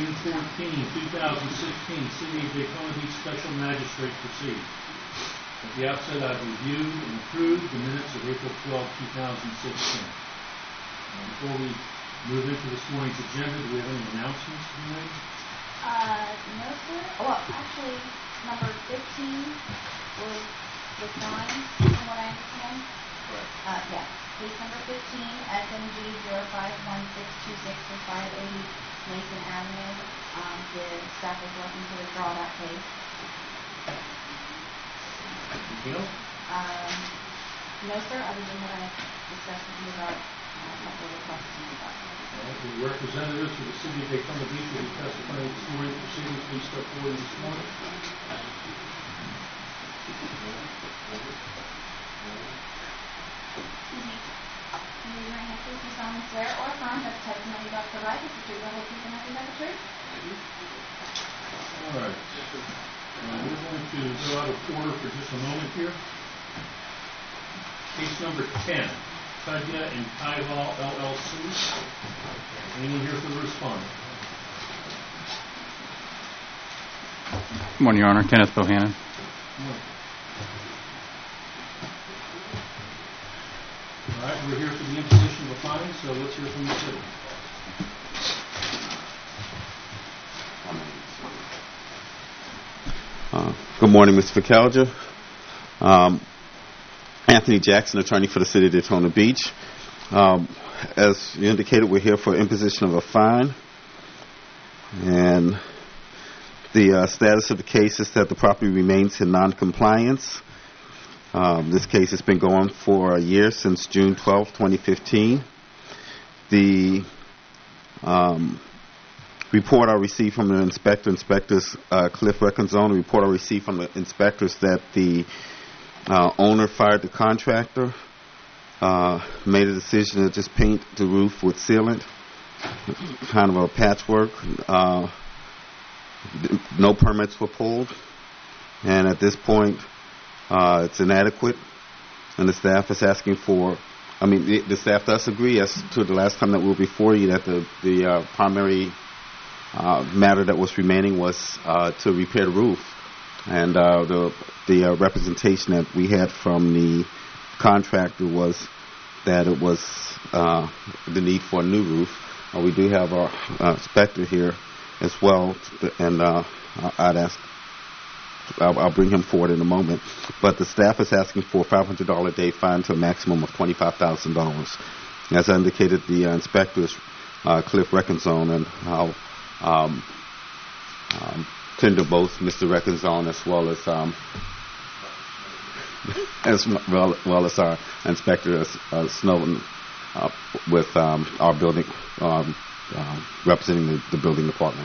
June 14, 2016, City of Daytona Beach Special Magistrate proceeding. At the outset, I've reviewed and approved the minutes of April 12, 2016. Before we move into this morning's agenda, do we have any announcements to be made? No, sir. Well, actually, number 15 was withdrawn, from what I understand. Right. Yeah. Case number 15, SMG 051626 for 580 Mason Avenue. The staff is working to withdraw that case. Anything else? No, sir, other than what I discussed with you about a couple of requests and stuff. The representatives of the City of Daytona Beach will be testifying this morning. Proceedings, please step forward this morning. Excuse me. You raise your hand, please. You solemnly swear or affirm that the testimony about the right is the truth, the whole truth, and nothing but the truth? All right. We're going to go out of order for just a moment here. Case number 10, Tudya and Kaival LLC. Anyone here for the respondent? Good morning, Your Honor. Kenneth Bohannon. All right, we're here for the imposition of a fine, so let's hear from the city. Good morning, Mr. Ficalja. Anthony Jackson, attorney for the City of Daytona Beach. As you indicated, we're here for imposition of a fine. And the status of the case is that the property remains in noncompliance. This case has been going for a year, since June 12, 2015. The report I received from the inspectors Cliff Recanzone, report I received from the inspectors that the owner fired the contractor, made a decision to just paint the roof with sealant, kind of a patchwork. No permits were pulled, and at this point, it's inadequate, and the staff is asking for, the staff does agree, as to the last time that we were before you, that the primary matter that was remaining was to repair the roof. And the representation that we had from the contractor was that it was the need for a new roof. We do have our inspector here as well, and I'll bring him forward in a moment. But the staff is asking for a $500 a day fine to a maximum of $25,000. As I indicated, the inspectors, Cliff Recanzone, and I'll tender both Mr. Recanzone as well as our inspector Snowden, with our building representing the building department.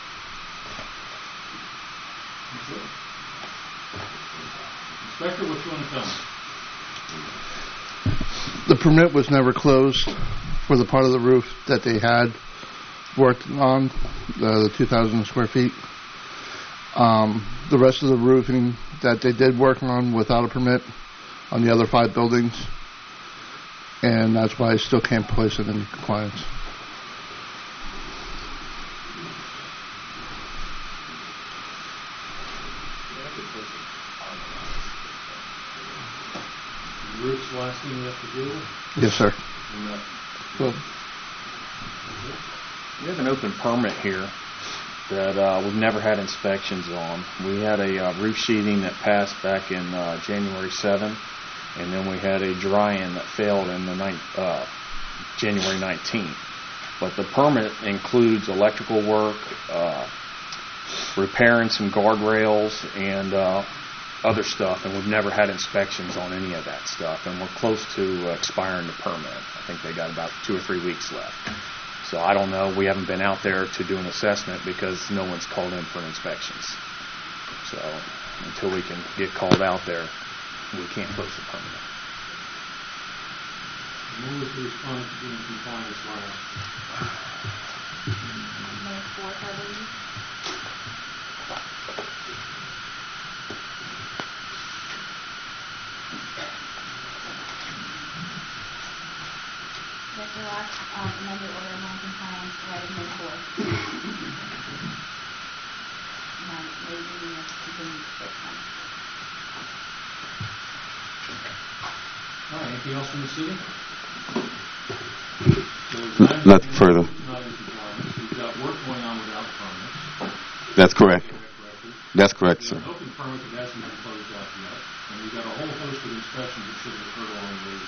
Inspector, what you want to tell me? The permit was never closed for the part of the roof that they had worked on, the 2,000 square feet. The rest of the roofing that they did work on without a permit on the other 5 buildings, and that's why I still can't place it in compliance. The roof's the last thing you have to deal with? Yes, sir. Well, we have an open permit here that we've never had inspections on. We had a roof sheeting that passed back in January 7, and then we had a dry-in that failed in the January 19th. But the permit includes electrical work, repairing some guardrails, and other stuff, and we've never had inspections on any of that stuff, and we're close to expiring the permit. I think they got about 2 or 3 weeks left. So I don't know. We haven't been out there to do an assessment because no one's called in for inspections. So until we can get called out there, we can't close the permit. When was the response to being compliant last? May 4th, I believe. Yes, the last amended order of non-compliance right of May 4th. Anything else from the city? So we've got Nothing further. not in compliance. We've got work going on without permits. That's correct. Correctly. That's correct, We've sir. got an open permit that hasn't been closed out yet. And we've got a whole host of inspections that should have occurred along the way.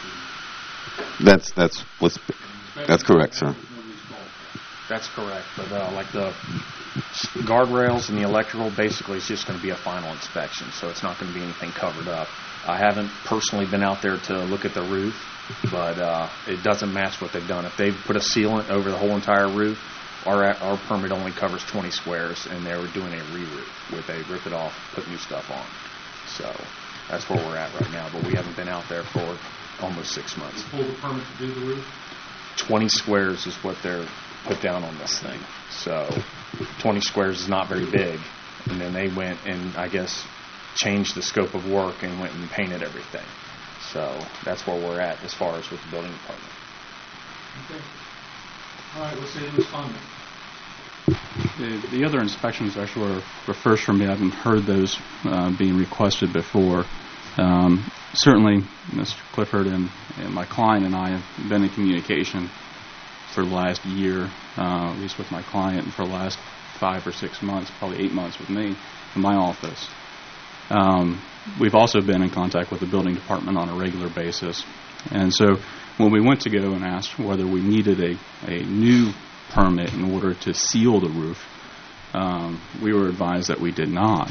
That's correct, sir. Nobody's fault. That's correct. But like the guardrails and the electrical, basically it's just going to be a final inspection, so it's not going to be anything covered up. I haven't personally been out there to look at the roof, but it doesn't match what they've done. If they've put a sealant over the whole entire roof, our permit only covers 20 squares, and they were doing a re-roof where they rip it off, put new stuff on. So that's where we're at right now, but we haven't been out there for almost 6 months. Pull the permit to do the roof? 20 squares is what they're put down on this thing. So 20 squares is not very big. And then they went and, I guess, changed the scope of work and went and painted everything. So that's where we're at as far as with the building department. Okay. All right, we'll say the respondent. The other inspections actually were first for me. I haven't heard those being requested before. Certainly, Mr. Clifford and my client and I have been in communication for the last year, at least with my client, and for the last 5 or 6 months, probably 8 months with me in my office. We've also been in contact with the building department on a regular basis. And so when we went to go and asked whether we needed a new permit in order to seal the roof, we were advised that we did not.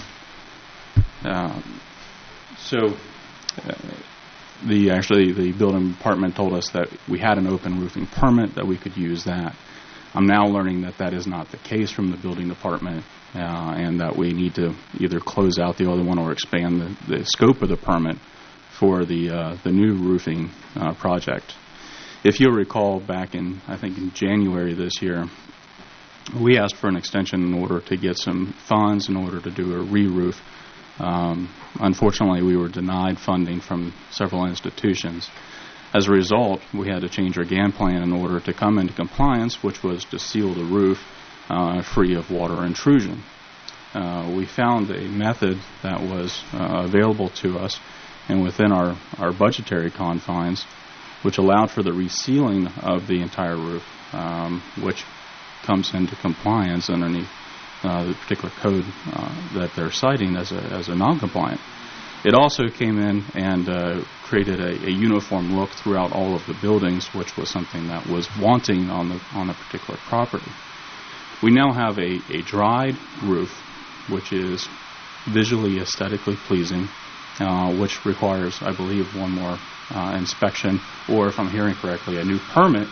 The building department told us that we had an open roofing permit, that we could use that. I'm now learning that that is not the case from the building department, and that we need to either close out the other one or expand the scope of the permit for the new roofing project. If you'll recall, back in January this year, we asked for an extension in order to get some funds in order to do a re-roof. Unfortunately, we were denied funding from several institutions. As a result, we had to change our GAM plan in order to come into compliance, which was to seal the roof free of water intrusion. We found a method that was available to us and within our budgetary confines, which allowed for the resealing of the entire roof, which comes into compliance underneath the particular code that they're citing as a non-compliant. It also came in and created a uniform look throughout all of the buildings, which was something that was wanting on the particular property. We now have a dried roof, which is visually aesthetically pleasing, which requires, I believe, one more inspection, or if I'm hearing correctly, a new permit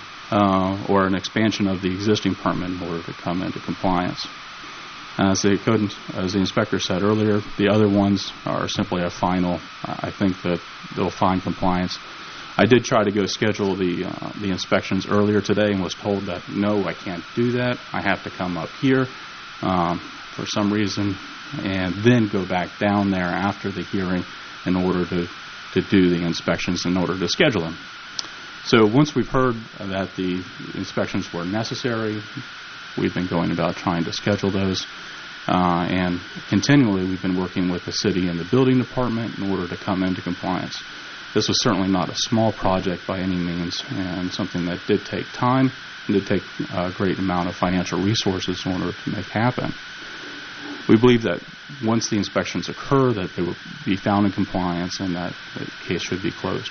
or an expansion of the existing permit in order to come into compliance. As the inspector said earlier, the other ones are simply a final. I think that they'll find compliance. I did try to go schedule the inspections earlier today and was told that no, I can't do that. I have to come up here for some reason and then go back down there after the hearing in order to do the inspections in order to schedule them. So once we've heard that the inspections were necessary, we've been going about trying to schedule those. And continually we've been working with the city and the building department in order to come into compliance. This was certainly not a small project by any means, and something that did take time and did take a great amount of financial resources in order to make happen. We believe that once the inspections occur, that they will be found in compliance and that the case should be closed.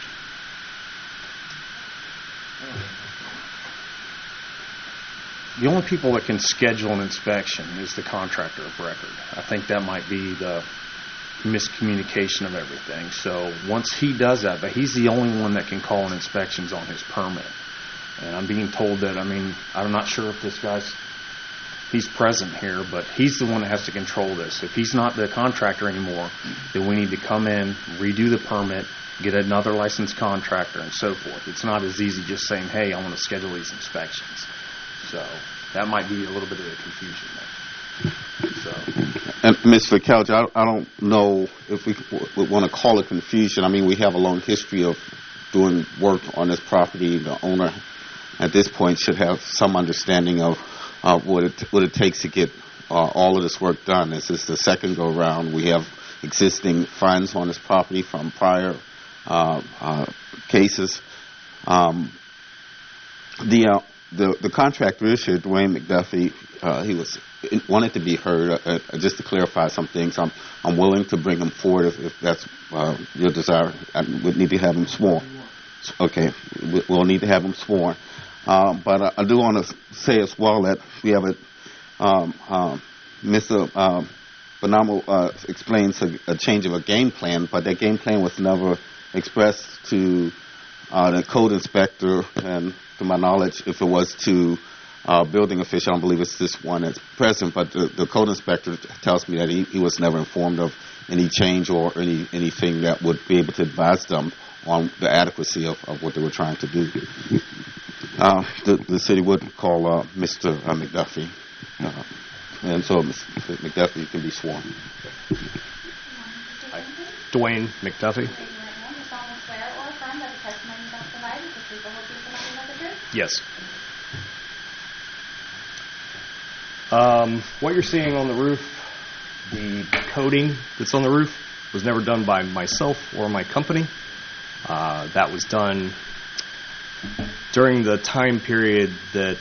The only people that can schedule an inspection is the contractor of record. I think that might be the miscommunication of everything. So once he does that, but he's the only one that can call in inspections on his permit. And I'm being told that, I'm not sure if this he's present here, but he's the one that has to control this. If he's not the contractor anymore, then we need to come in, redo the permit, get another licensed contractor, and so forth. It's not as easy just saying, hey, I want to schedule these inspections. So that might be a little bit of the confusion there. So. And Mr. Couch, I don't know if we would want to call it confusion. We have a long history of doing work on this property. The owner at this point should have some understanding of what it takes to get all of this work done. This is the second go-round. We have existing funds on this property from prior cases. The contractor issue, Dwayne McDuffie, he wanted to be heard. Just to clarify some things, I'm willing to bring him forward if that's your desire. I would need to have him sworn. Okay, we'll need to have him sworn. But I do want to say as well that we have Mr. Bonomo explains a change of a game plan, but that game plan was never expressed to the code inspector, and to my knowledge, if it was to building official, I don't believe it's this one that's present, but the code inspector tells me that he was never informed of any change or anything that would be able to advise them on the adequacy of what they were trying to do. The city would call Mr. McDuffie, and so Mr. McDuffie can be sworn. Dwayne McDuffie. Yes. What you're seeing on the roof, the coating that's on the roof, was never done by myself or my company. That was done during the time period that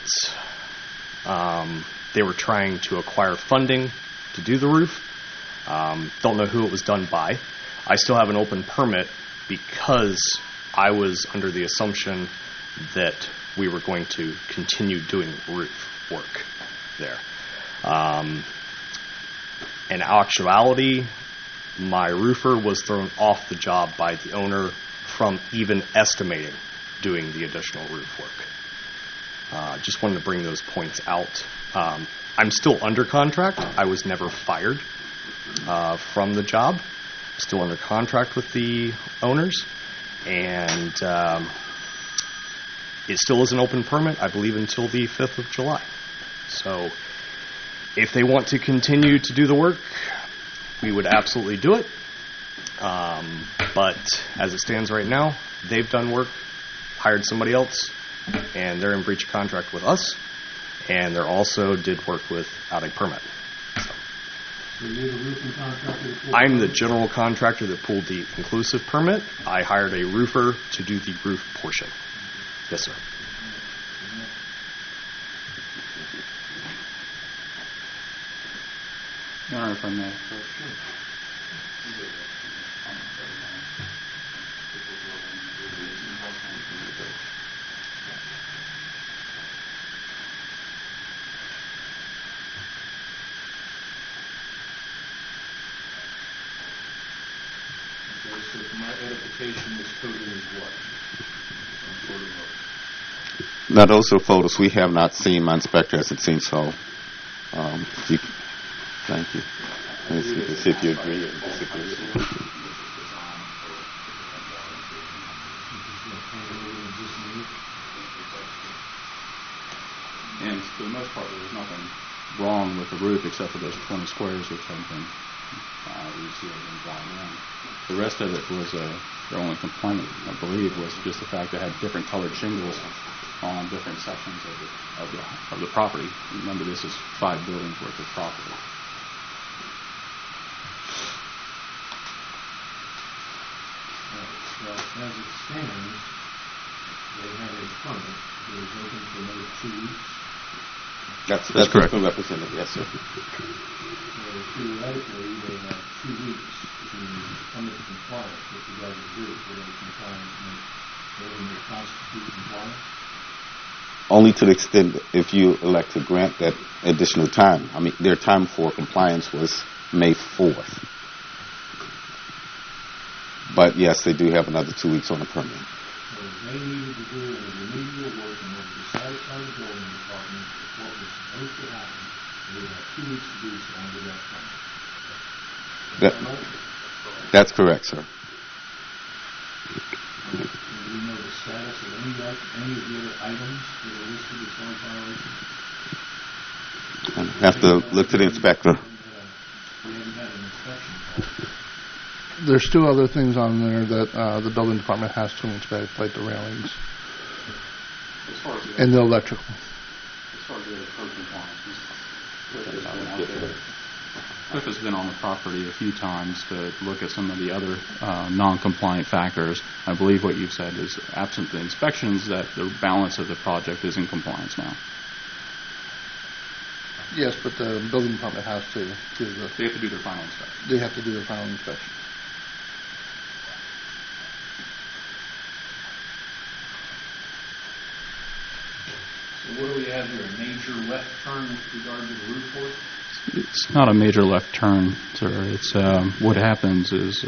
they were trying to acquire funding to do the roof. Don't know who it was done by. I still have an open permit because I was under the assumption that we were going to continue doing roof work there. In actuality, my roofer was thrown off the job by the owner from even estimating doing the additional roof work. Just wanted to bring those points out. I'm still under contract. I was never fired from the job. Still under contract with the owners, and it still is an open permit, I believe, until the 5th of July. So if they want to continue to do the work, we would absolutely do it. But as it stands right now, they've done work, hired somebody else, and they're in breach of contract with us, and they also did work without a permit. So you're the roofing contractor that pulled I'm the general contractor that pulled the inclusive permit. I hired a roofer to do the roof portion. Yes, sir. Your Honor, if I may. So for my edification, this coating is what? Some sort of Now, those are photos we have not seen. My inspector hasn't seen, so thank you. Let me see if you agree. And for the most part, there was nothing wrong with the roof except for those 20 squares which had been resealed and dried in. The rest of it was their only complaint, I believe, was just the fact that it had different colored shingles on different sections of the property. Remember, this is 5 buildings worth of property. Well, as it stands, they have a permit that is open for another 2 weeks. That's correct. Representative, yes, sir. So theoretically, they have 2 weeks to come into compliance with the guys' roof, whether they may constitute compliance. Only to the extent if you elect to grant that additional time. I mean, their time for compliance was May 4th. But yes, they do have another 2 weeks on the permit. So they needed to do a remedial work in order to satisfy the building department with what was supposed to happen. They would have 2 weeks to do so under that permit. That's correct, sir. Do we know the status of any of the other items that are listed as far as violations? I have to look to the inspector. We haven't had an inspection call. There's 2 other things on there that the building department has to inspect, like the railings As far as the and the electrical. code compliance, Cliff has been on the property a few times to look at some of the other non-compliant factors. I believe what you've said is, absent the inspections, that the balance of the project is in compliance now. Yes, but the building department has to do the. They have to do their final inspection. They have to do their final inspection. So what do we have here, a major left turn with regard to the roof work? It's not a major left turn, sir. It's what happens is,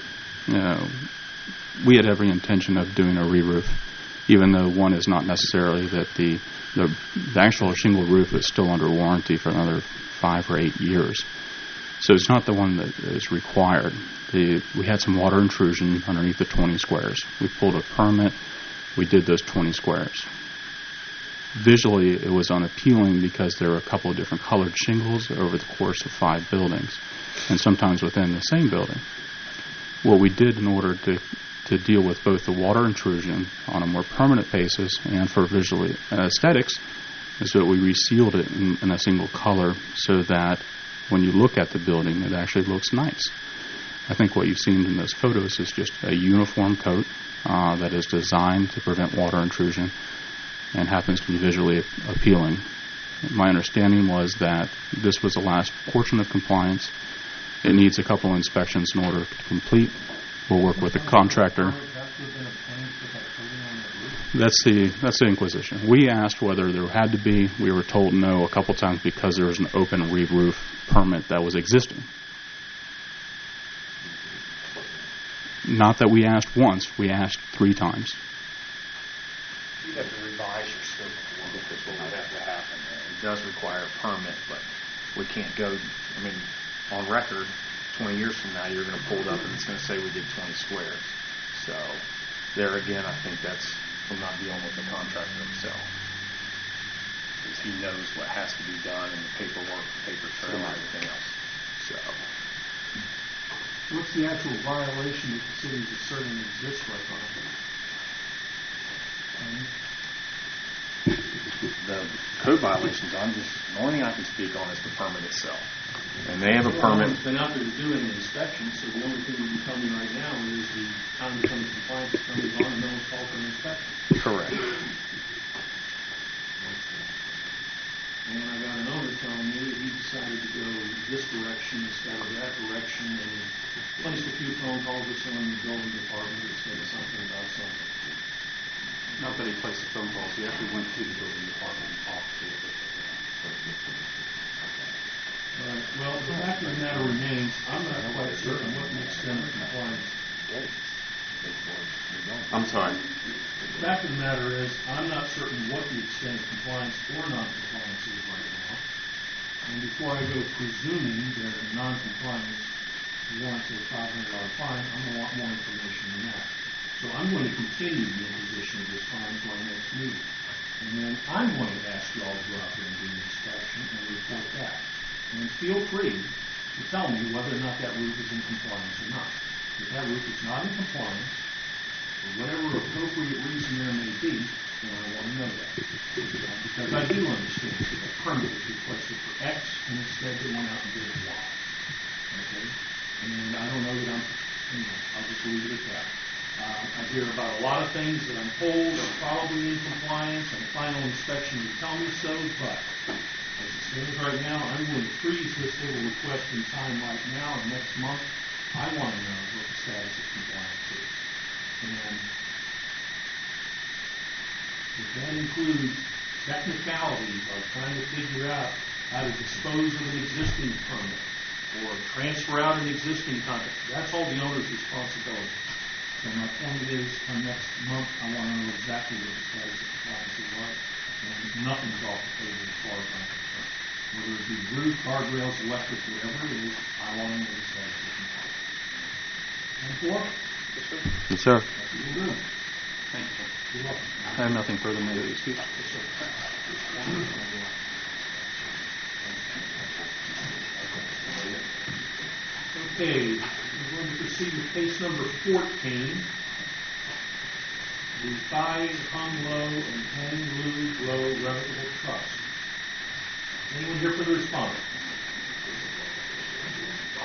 we had every intention of doing a re-roof, even though one is not necessarily that the actual shingle roof is still under warranty for another 5 or 8 years. So it's not the one that is required. We had some water intrusion underneath the 20 squares. We pulled a permit. We did those 20 squares. Visually, it was unappealing because there were a couple of different colored shingles over the course of 5 buildings, and sometimes within the same building. What we did in order to deal with both the water intrusion on a more permanent basis and for visual aesthetics is that we resealed it in a single color so that when you look at the building, it actually looks nice. I think what you've seen in those photos is just a uniform coat that is designed to prevent water intrusion and happens to be visually appealing. My understanding was that this was the last portion of compliance. It needs a couple of inspections in order to complete. We'll work with the contractor. That's the inquisition. We asked whether there had to be. We were told no a couple times because there was an open re-roof permit that was existing. Not that we asked once. We asked 3 times. You have to revise your scope of work. That's what would have to happen. It does require a permit, but we can't go, on record, 20 years from now, you're going to pull it up and it's going to say we did 20 squares. So there again, I think that's from not dealing with the contractor himself. Because he knows what has to be done and the paperwork, the paper trail, and everything else. So. What's the actual violation that the city's asserting exists right now? The code violations, the only thing I can speak on is the permit itself. And they have a permit. Well, been out there doing the inspection, so the only thing you can tell me right now is the time to come to compliance is coming on and no one's called for an inspection. Correct. And I got an owner telling me that he decided to go this direction instead of that direction, and he placed a few phone calls with someone in the building department that said something about something. Not that he placed the phone calls. We actually went to the building department and talked to them. Well, the fact of the matter remains, I'm not quite certain what the extent of compliance. I'm sorry. The fact of the matter is, I'm not certain what the extent of compliance or non-compliance is right now. And before I go presuming that non-compliance warrants a $500 fine, I'm going to want more information than that. So I'm going to continue the imposition of this fine to our next meeting. And then I'm going to ask you all to go out there and do an inspection and report back. And feel free to tell me whether or not that roof is in compliance or not. If that roof is not in compliance, for whatever appropriate reason there may be, then I want to know that. Because I do understand that a permit was requested for X, and instead they went out and did Y. Okay? And I don't know that I'll just leave it at that. I hear about a lot of things that I'm told are probably in compliance, and the final inspection would tell me so, but as it stands right now, I'm going to freeze this little request in time right now, and next month, I want to know what the status of compliance is. And if that includes technicalities like trying to figure out how to dispose of an existing permit or transfer out an existing contract, that's all the owner's responsibility. So my point is, come next month, I want to know exactly what the status of compliance was, and nothing's off the table as far as I'm concerned. Whether it be roof, guardrails, electric, whatever it is, I want to know the status of compliance. And four? Yes, sir. Thank you. You're welcome. I have nothing further to speak. Okay, we're going to proceed with case number 14. The Thai Hung Low and Hang Lu Low Revocable Trust. Anyone here for the respondent?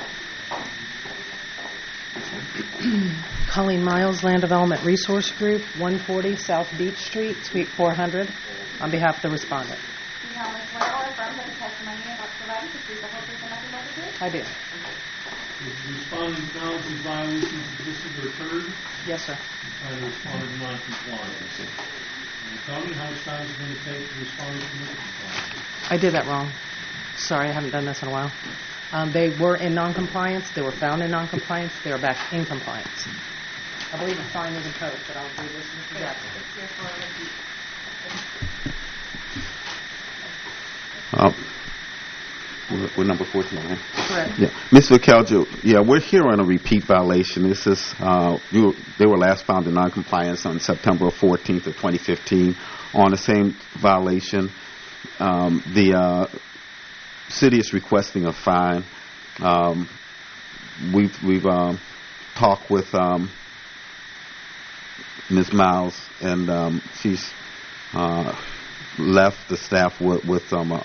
Colleen Miles, Land Development Resource Group, 140 South Beach Street, Suite 400, on behalf of the respondent. Do you solemnly swear or affirm that the testimony you're about to provide is the truth, the whole truth, and nothing but the truth? I do. Does the respondent acknowledge these violations existed or occurred? Yes, sir. You find the respondent non-compliant. Can you tell me how much time it's going to take the respondent to make compliance? I did that wrong. Sorry, I haven't done this in a while. They were in noncompliance. They were found in noncompliance. They are back in compliance. I believe the fine is imposed, but I'll do this exactly. It's here for repeat. We're number 14, right? Correct. Yeah, Ms. Vicaljo, yeah, we're here on a repeat violation. This is they were last found in noncompliance on September 14th of 2015 on the same violation. The city is requesting a fine. We've talked with Ms. Miles, and she's left the staff with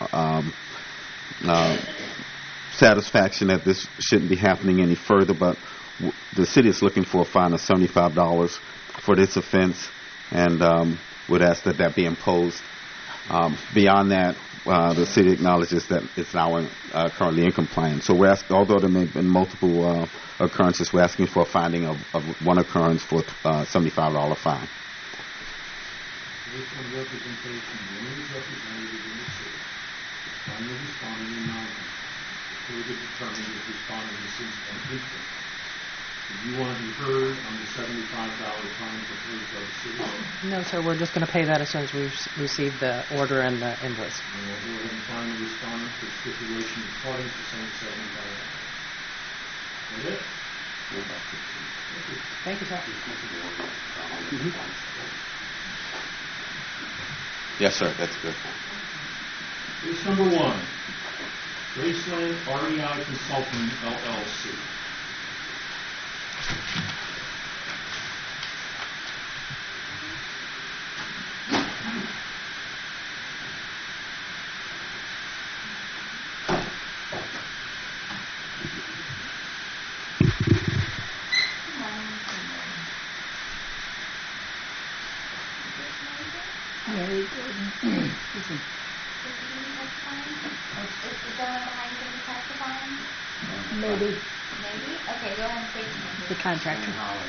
satisfaction that this shouldn't be happening any further, but the city is looking for a fine of $75 for this offense, and would ask that that be imposed. Beyond that, the city acknowledges that it's now currently in compliance. So we're asking, although there may have been multiple occurrences, we're asking for a finding of one occurrence for $75 fine. Based on representation, the only representative in the city, on the respondent in non-compliance, further determined that the respondent is incomplete. Do you want to be heard on the $75 fine proposed by the city? No, sir. We're just going to pay that as soon as we receive the order and the invoice. And we'll go ahead and fine the respondent for stipulation of parties for saying $75. Is that it? Thank you, sir. Yes, sir, that's good. Case number 1, Graceland REI Consulting, LLC. Is the gentleman behind you going to be testifying? Maybe. Maybe? Okay, go ahead and state your name. The contractor. Holly?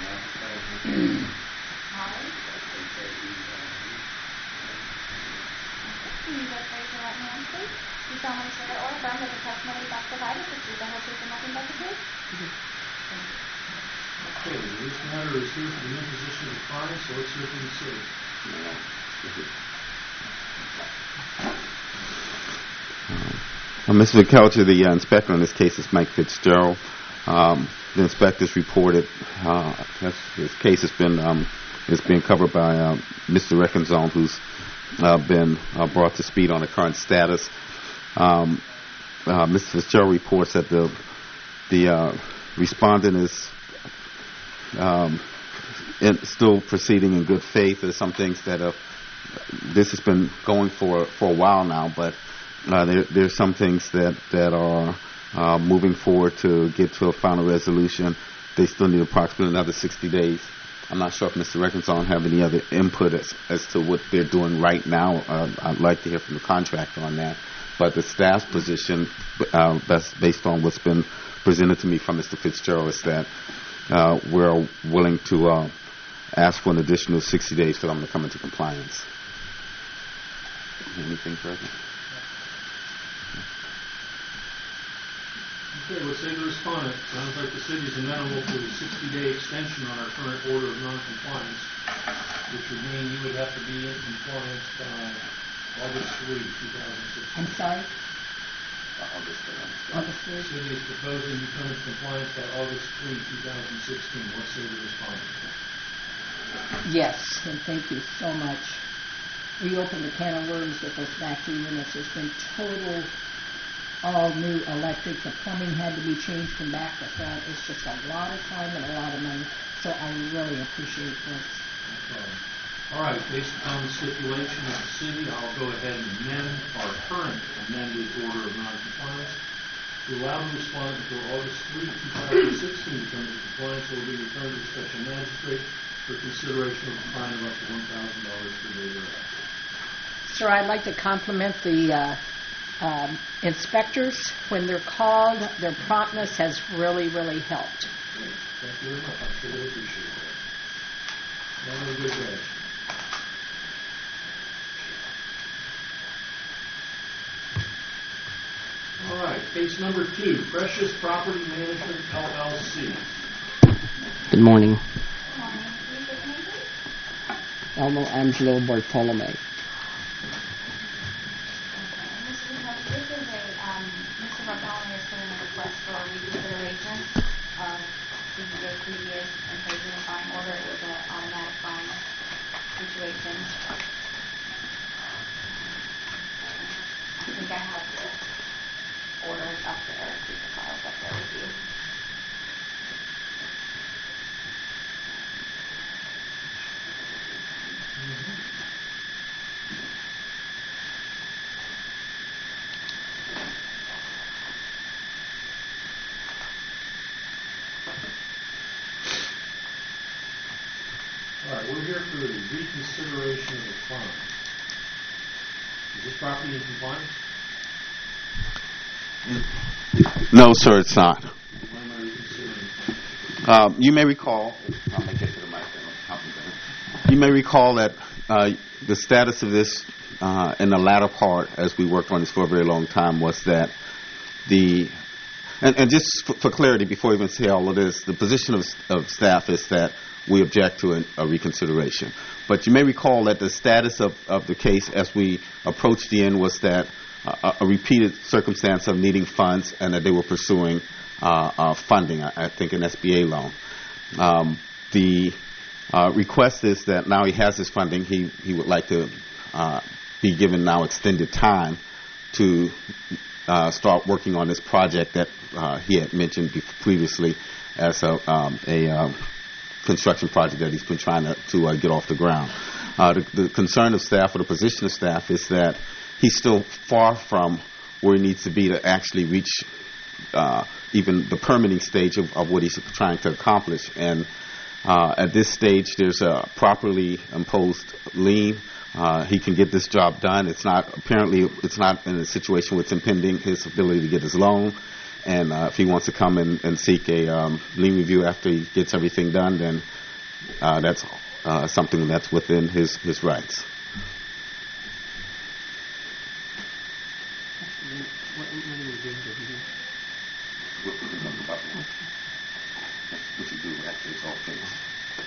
Can you just raise your right hand, please? Do you solemnly swear or affirm that the testimony you about to provide is the truth, the whole truth, and nothing but the truth? Okay, this matter is here for the imposition of the fine, so let's hear from the city. Mr. Vicaljo, the inspector in this case is Mike Fitzgerald. The inspector's reported his case has been is being covered by Mr. Reckenzone, who's been brought to speed on the current status. Mr. Fitzgerald reports that the respondent is still proceeding in good faith. There's some things that this has been going for a while now, but there's some things that are moving forward to get to a final resolution. They still need approximately another 60 days. I'm not sure if Mr. Reckenzone have any other input as to what they're doing right now. I'd like to hear from the contractor on that. But the staff's position, that's based on what's been presented to me from Mr. Fitzgerald, is that we're willing to ask for an additional 60 days for them to come into compliance. Anything further? Okay, we'll say the respondent. Sounds like the city is amenable to a 60-day extension on our current order of noncompliance, which would mean you would have to be in compliance by August 3, 2016. I'm sorry? August 3. The 3rd. city is proposing you come into compliance by August 3, 2016. What say the respondent? Yes, and thank you so much. We opened a can of worms with those factory units. There's been total all new electric. The plumbing had to be changed from back to front. It's just a lot of time and a lot of money. So I really appreciate this. Okay. All right, based upon the stipulation of the city, I'll go ahead and amend our current amended order of noncompliance to allow the respondent until August 3, 2016 to come into compliance or be returned to the special magistrate for consideration of a fine of up to $1,000 per day thereafter. Sir, I'd like to compliment the inspectors. When they're called, their promptness has really, really helped. Thank you very much. I'm sure they appreciate that. Have a good day. All right, case number 2, Precious Property Management, LLC. Good morning. Good morning. Please what's your name, please? Elmo Angelo Bartolome. Okay. Mr. Nicole, this is Mr. Bartholomew is putting a request for reconsideration of the previous imposing a fine order. It was an automatic fine situation. I think I have the orders up there, the files up there with you. All right, we're here for the reconsideration of the fine. Is this property in compliance? No, sir, it's not. Why am I reconsidering the fine? You may recall, I'll make it to the mic. You may recall that the status of this in the latter part, as we worked on this for a very long time, was that and just for clarity, before we even say all of this, the position of staff is that we object to a reconsideration. But you may recall that the status of the case as we approached the end was that a repeated circumstance of needing funds and that they were pursuing funding, I think an SBA loan. The request is that now he has this funding, he would like to be given now extended time to start working on this project that he had mentioned previously as a construction project that he's been trying to get off the ground. The concern of staff, or the position of staff, is that he's still far from where he needs to be to actually reach even the permitting stage of what he's trying to accomplish. And at this stage, there's a properly imposed lien. He can get this job done. It's not in a situation where it's impeding his ability to get his loan. And if he wants to come and seek a lien review after he gets everything done, then that's something that's within his rights. What you do after it's all finished.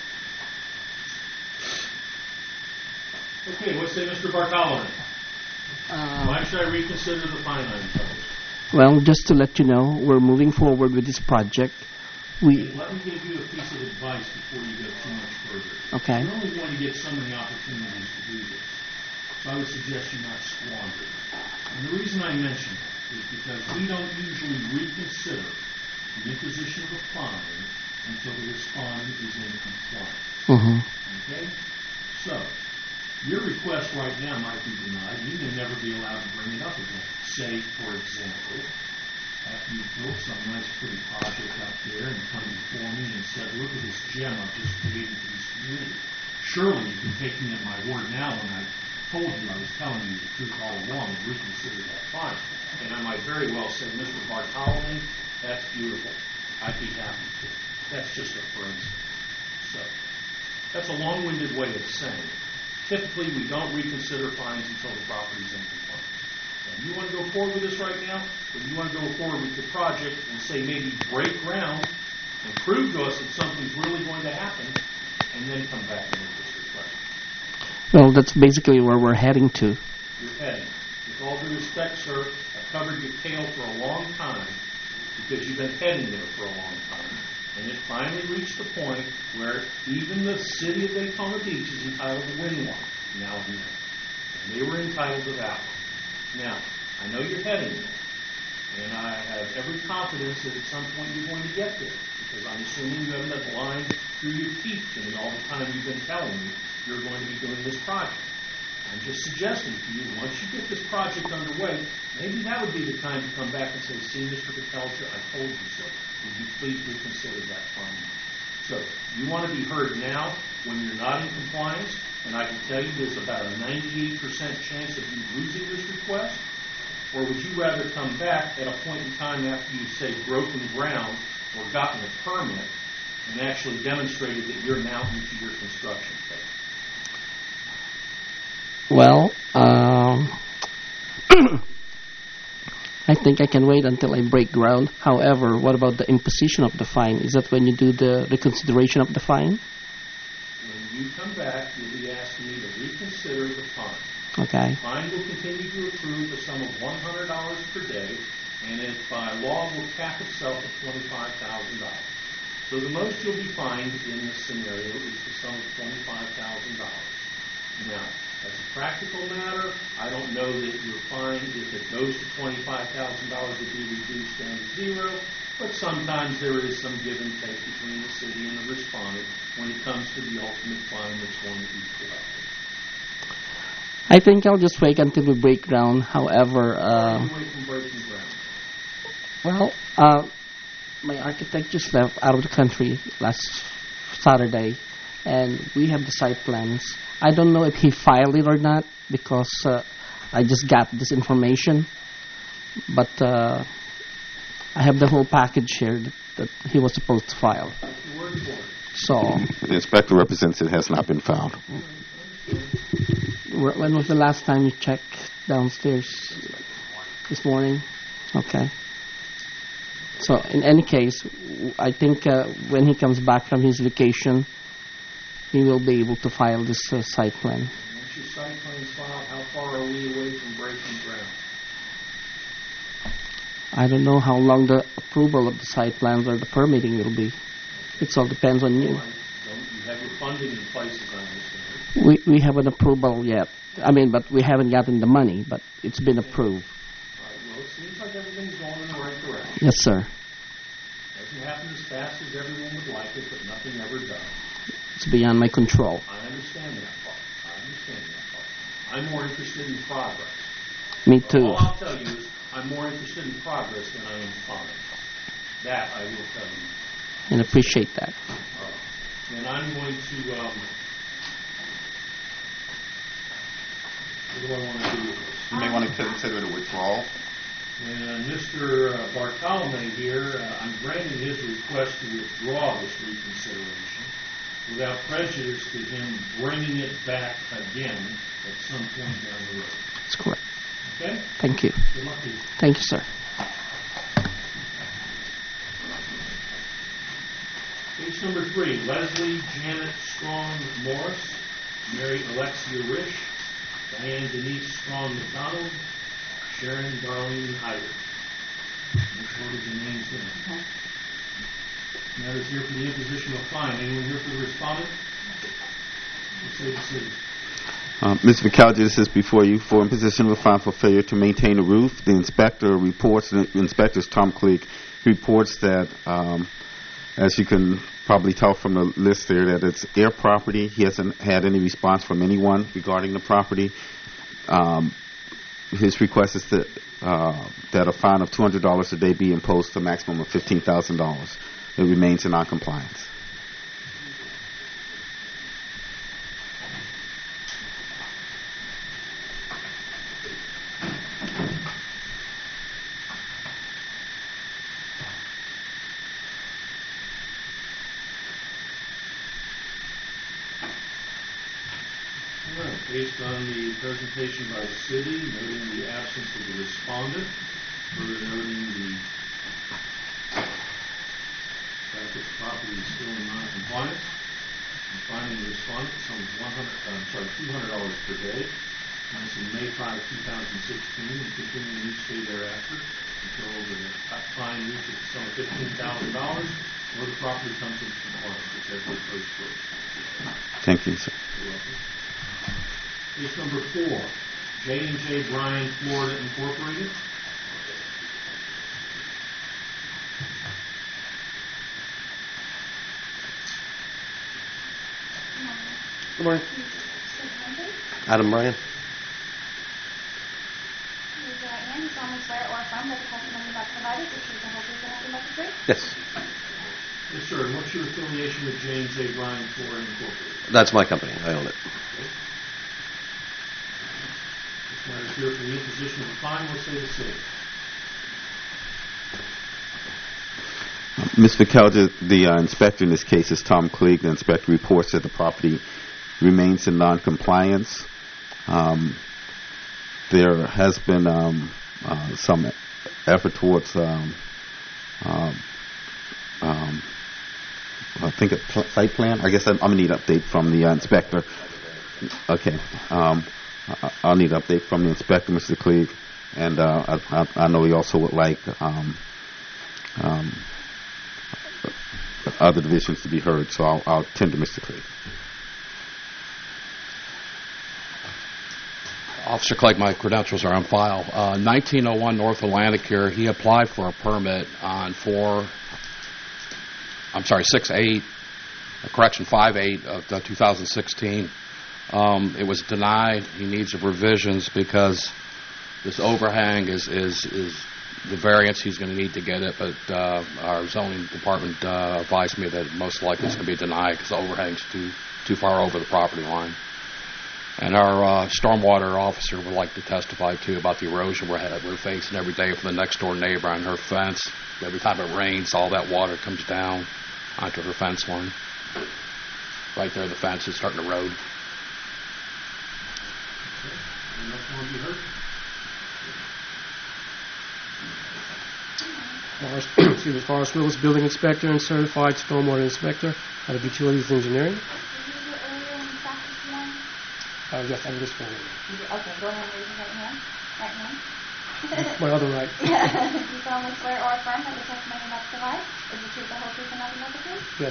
Okay, what say Mr. Bartholomew? Why should I reconsider the fine I'm imposed? Well, just to let you know, we're moving forward with this project. Let me give you a piece of advice before you go too much further. Okay. You're only going to get so many opportunities to do this. So I would suggest you not squander it. And the reason I mention it is because we don't usually reconsider the imposition of a fine until the respondent is in compliance. Mm-hmm. Okay? So, your request right now might be denied. You may never be allowed to bring it up again. Say, for example, after you've built some nice pretty project up there and come before me and said, look at this gem I've just created for this community. Surely you can take me at my word now when I told you I was telling you the truth all along and reconsider that fine. And I might very well say, Mr. Bartholomew, that's beautiful. I'd be happy to. That's just a phrase. So, that's a long-winded way of saying it. Typically, we don't reconsider fines until the property's in compliance. Now, you want to go forward with this right now, or you want to go forward with the project and say maybe break ground and prove to us that something's really going to happen, and then come back and make this request? Well, that's basically where we're heading to. You're heading. With all due respect, sir, I've covered your tail for a long time because you've been heading there for a long time. And it finally reached the point where even the city of Daytona Beach is entitled to win one. Now, and they were entitled to that one. Now, I know you're heading there. And I have every confidence that at some point you're going to get there. Because I'm assuming you haven't had line through your teeth in all the time you've been telling me you're going to be doing this project. I'm just suggesting to you, once you get this project underway, maybe that would be the time to come back and say, see, Mr. Patelja, I told you so. Would you please reconsider that finding? So you want to be heard now when you're not in compliance, and I can tell you there's about a 98% chance of you losing this request, or would you rather come back at a point in time after you say broken ground or gotten a permit and actually demonstrated that you're now into your construction phase? Well, I think I can wait until I break ground. However, what about the imposition of the fine? Is that when you do the reconsideration of the fine? When you come back, you'll be asking me to reconsider the fine. Okay. The fine will continue to accrue the sum of $100 per day, and it by law will cap itself at $25,000. So the most you'll be fined in this scenario is the sum of $25,000. Now, as a practical matter, I don't know that your fine, if it goes to $25,000, would be reduced down to zero, but sometimes there is some give and take between the city and the respondent when it comes to the ultimate fine that's going to be collected. I think I'll just wait until we break ground. However, Away from breaking ground. well, my architect just left out of the country last Saturday, and we have the site plans. I don't know if he filed it or not because I just got this information, but I have the whole package here that he was supposed to file. So, The inspector represents it has not been filed. when was the last time you checked downstairs? This morning? Okay. So, in any case, I think when he comes back from his vacation, he will be able to file this site plan. Once your site plan is filed, how far are we away from breaking ground? I don't know how long the approval of the site plans or the permitting will be. It all depends on you. You have your funding in place, as I understand. We haven't approval yet. I mean, but we haven't gotten the money, but it's been approved. All right, well, it seems like everything's going in the right direction. Yes, sir. Doesn't happen as fast as everyone would like it, but nothing ever does. It's beyond my control. I understand that part. I'm more interested in progress. Me too. All I'll tell you is I'm more interested in progress than I am fines. That I will tell you. And appreciate that. And I'm going to, what do I want to do with this? You may want to consider the withdrawal. And Mr. Bartolome here, I'm granting his request to withdraw this reconsideration without prejudice to him bringing it back again at some point down the road. That's correct. Okay? Thank you. Good luck to you. Thank you, sir. Case number 3, Leslie Janet Strong Morris, Mary Alexia Risch, Diane Denise Strong McDonald, Sharon Darlene Hyder. Make sure that your name's in. Okay. Matters here for the imposition of fine. Anyone here for the respondent? Let's say the city. Mr. McAllister, this is before you for imposition of a fine for failure to maintain the roof. The inspector reports, the inspector's Tom Cleek, reports that, as you can probably tell from the list there, that it's air property. He hasn't had any response from anyone regarding the property. His request is that a fine of $200 a day be imposed to a maximum of $15,000. It remains in noncompliance. Based on the presentation by the city, noting the absence of the respondent, further noting the fact that the property is still in non-compliance, and finding the respondent the sum of $200 per day, commence in May 5, 2016, and continuing each day thereafter until the fine reaches the sum of $15,000, or the property comes into compliance, whichever occurs first. Thank you, sir. You're welcome. Case number 4, J&J Bryan, Florida, Incorporated. Good morning. Adam Bryan. Yes, Yes, sir. And what's your affiliation with James A. Bryan Flooring Incorporated? that's my company. I own it. This matter is here for the imposition of a fine. What say the city? Ms. McKelder, the inspector in this case is Tom Cleage. The inspector reports that the property remains in noncompliance. There has been some effort towards, I think, a site plan. I guess I'm going to need an update from the inspector. Okay. I'll need an update from the inspector, Mr. Cleage. And I know he also would like other divisions to be heard, so I'll tend to Mr. Cleage. Officer Clegg, my credentials are on file. 1901 North Atlantic here. He applied for a permit on 6/8, correction, 5/8 of 2016. It was denied. He needs the revisions because this overhang is the variance. He's going to need to get it, but our zoning department advised me that most likely it's going to be denied because the overhang's too far over the property line. And our stormwater officer would like to testify, too, about the erosion we're facing every day from the next-door neighbor on her fence. Every time it rains, all that water comes down onto her fence line. Right there, the fence is starting to erode. Forest Willis, building inspector and certified stormwater inspector out of Utilities Engineering. Yes, I'm just going. Okay, go ahead and raise your right hand. Right hand. My other right. Do you solemnly swear or affirm that the testimony you about to provide is the truth, the whole truth, and nothing but the truth? Yes.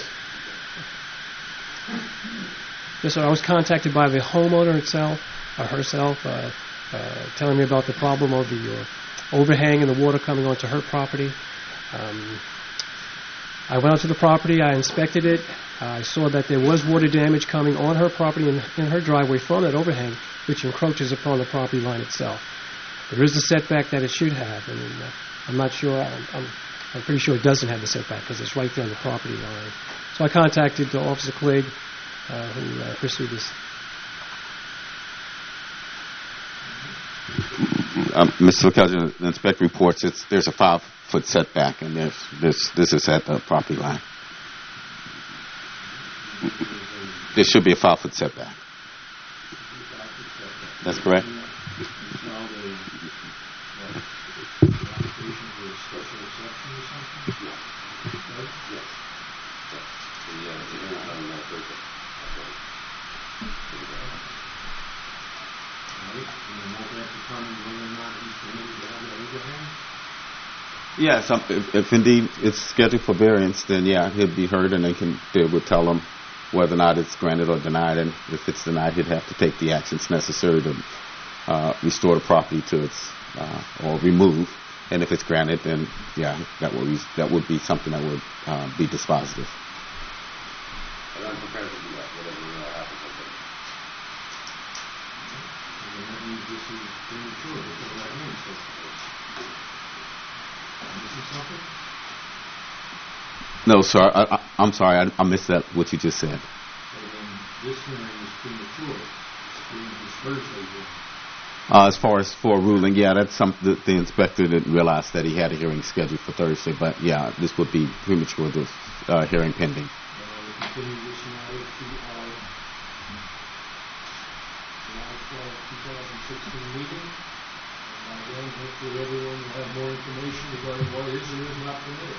Yes, sir. I was contacted by the homeowner herself, telling me about the problem of the overhang and the water coming onto her property. I went out to the property. I inspected it. I saw that there was water damage coming on her property and in her driveway from that overhang, which encroaches upon the property line itself. There is the setback that it should have, and I'm not sure. I'm pretty sure it doesn't have the setback because it's right there on the property line. So I contacted Officer Clegg, who pursued this. Mr. McKelder, the inspector reports there's a 5-foot setback, and this is at the property line. There should be a 5-foot setback. That's correct. Yes, if indeed it's scheduled for variance, then yeah, he'll be heard, and they would tell him whether or not it's granted or denied, and if it's denied, he'd have to take the actions necessary to restore the property to its or remove. And if it's granted, then yeah, that would be something that would be dispositive. And I'm prepared to do that, whatever happens. This is premature. That's what that means. Missing something? No, sir. I'm sorry. I missed that. What you just said. So then this hearing is premature. This Thursday hearing. As far as for ruling, yeah, that's something the inspector didn't realize that he had a hearing scheduled for Thursday. But yeah, this would be premature. This hearing pending. We'll continue this matter to our July 12, 2016 meeting. And by then, hopefully everyone will have more information regarding what is or is not permitted.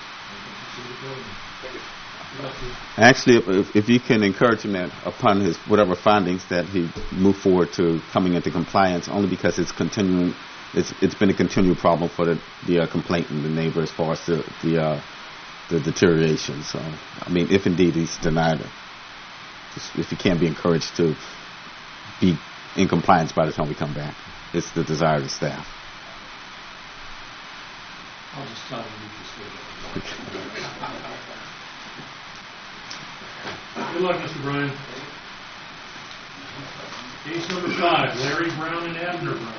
Actually, if you can encourage him that upon his whatever findings that he move forward to coming into compliance, only because it's continuing, it's been a continual problem for the complainant, the neighbor, as far as the deterioration. So, I mean, if indeed he's denied it, if he can't be encouraged to be in compliance by the time we come back, it's the desire of the staff. I'll just tell him you just did it. Good luck, Mr. Bryan. Case number 5, Larry Brown and Abner Brown.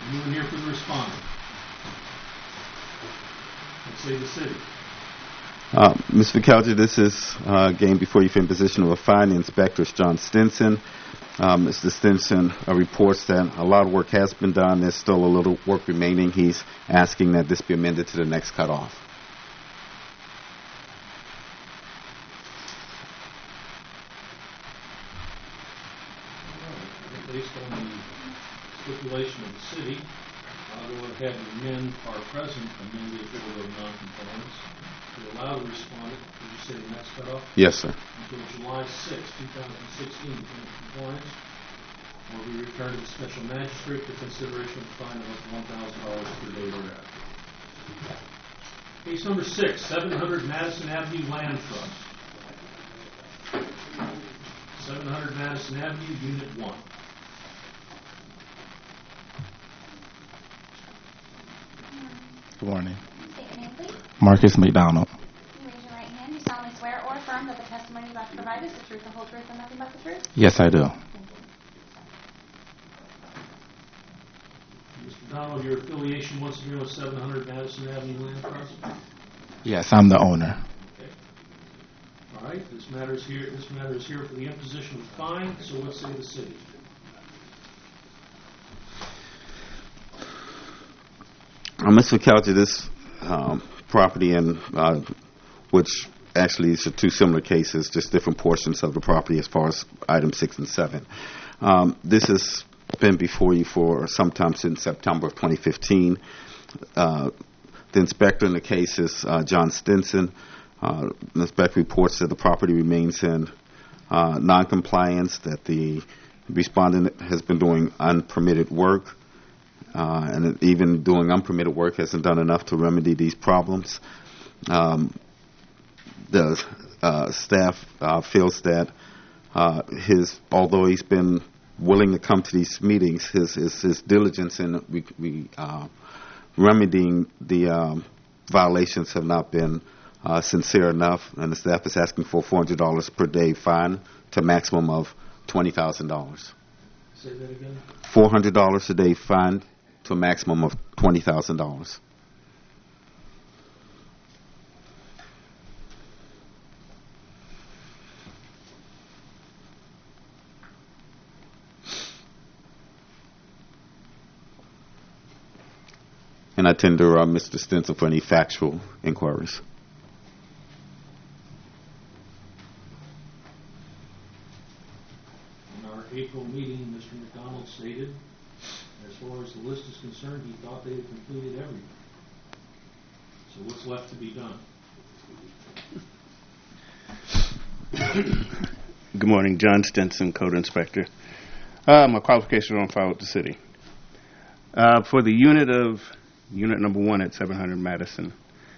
Anyone here for the respondent? Let's say the city. Mr. Calger, this is again before you for imposition of a fine. The inspector is John Stinson. Mr. Stinson reports that a lot of work has been done. There's still a little work remaining. He's asking that this be amended to the next cutoff. Based on the stipulation of the city, I'll go ahead and amend our present amended order of noncompliance to allow the respondent, did you say the next cutoff? Yes, sir. Until July 6, 2016, to compliance, or be returned to the special magistrate for consideration of a fine of up to $1,000 per day thereafter. Case number 6, 700 Madison Avenue Land Trust. 700 Madison Avenue, Unit 1. Good morning. State your name, please. Marcus McDonald. You raise your right hand. You solemnly swear or affirm that the testimony you're about to provide is the truth, the whole truth, and nothing but the truth? Yes, I do. Mr. Donald, your affiliation once again with 700 Madison Avenue Land Trust? Yes, I'm the owner. Okay. All right. This matter is here for the imposition of a fine. So what say the city? Mr. Calger, this property and which actually is two similar cases, just different portions of the property as far as items 6 and 7. This has been before you for some time since September of 2015. The inspector in the case is John Stinson. The inspector reports that the property remains in noncompliance, that the respondent has been doing unpermitted work, and even doing unpermitted work hasn't done enough to remedy these problems. The staff feels that although he's been willing to come to these meetings, his diligence in remedying the violations have not been sincere enough, and the staff is asking for a $400 per day fine to a maximum of $20,000. Say that again? $400 a day fine to a maximum of $20,000. And I tender Mr. Stinson for any factual inquiries. In our April meeting, Mr. McDonald stated, as far as the list is concerned, he thought they had completed everything. So what's left to be done? Good morning, John Stinson, Code Inspector. My qualifications are on file with the city. For the unit number 1 at 700 Madison,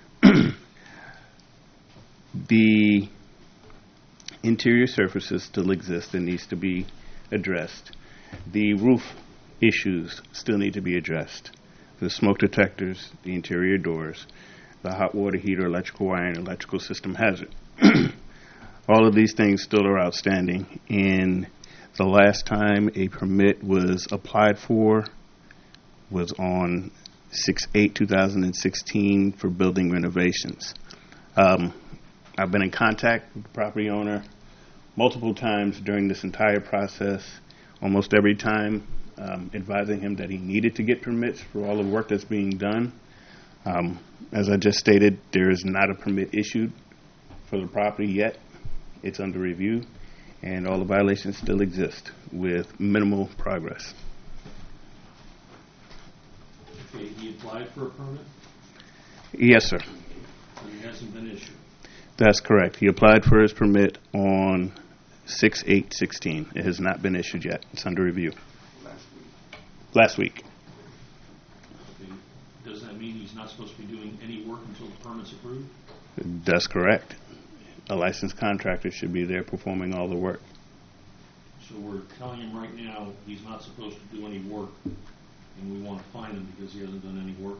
the interior surfaces still exist and needs to be addressed. The roof issues still need to be addressed. The smoke detectors, the interior doors, the hot water heater, electrical wiring, electrical system hazard. All of these things still are outstanding, and the last time a permit was applied for was on 6/8/2016 for building renovations. I've been in contact with the property owner multiple times during this entire process, almost every time advising him that he needed to get permits for all the work that's being done. As I just stated, there is not a permit issued for the property yet. It's under review, and all the violations still exist with minimal progress. Okay, he applied for a permit? Yes, sir. So it hasn't been issued? That's correct. He applied for his permit on 6/8/16. It has not been issued yet. It's under review. Last week. Okay. Does that mean he's not supposed to be doing any work until the permit's approved? That's correct. A licensed contractor should be there performing all the work. So we're telling him right now he's not supposed to do any work, and we want to fine him because he hasn't done any work?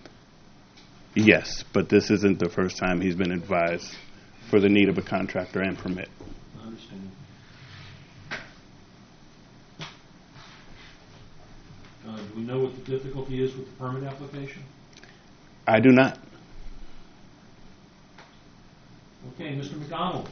Yes, but this isn't the first time he's been advised for the need of a contractor and permit. I understand. Do we know what the difficulty is with the permit application? I do not. Okay, Mr. McDonald.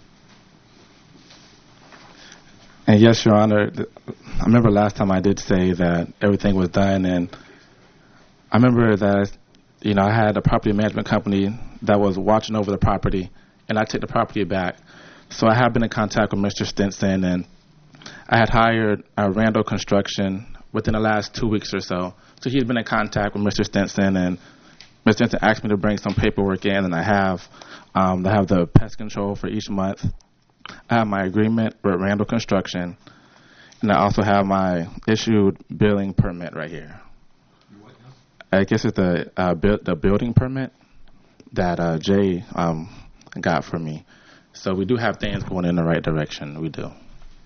And yes, Your Honor, I remember last time I did say that everything was done, and I remember that, I had a property management company that was watching over the property, and I took the property back. So I have been in contact with Mr. Stinson, and I had hired Randall Construction within the last 2 weeks or so. So he's been in contact with Mr. Stinson, and Mr. Stinson asked me to bring some paperwork in, and I have the pest control for each month. I have my agreement with Randall Construction, and I also have my issued building permit right here. I guess it's the building permit that Jay got for me. So we do have things going in the right direction. We do. Okay.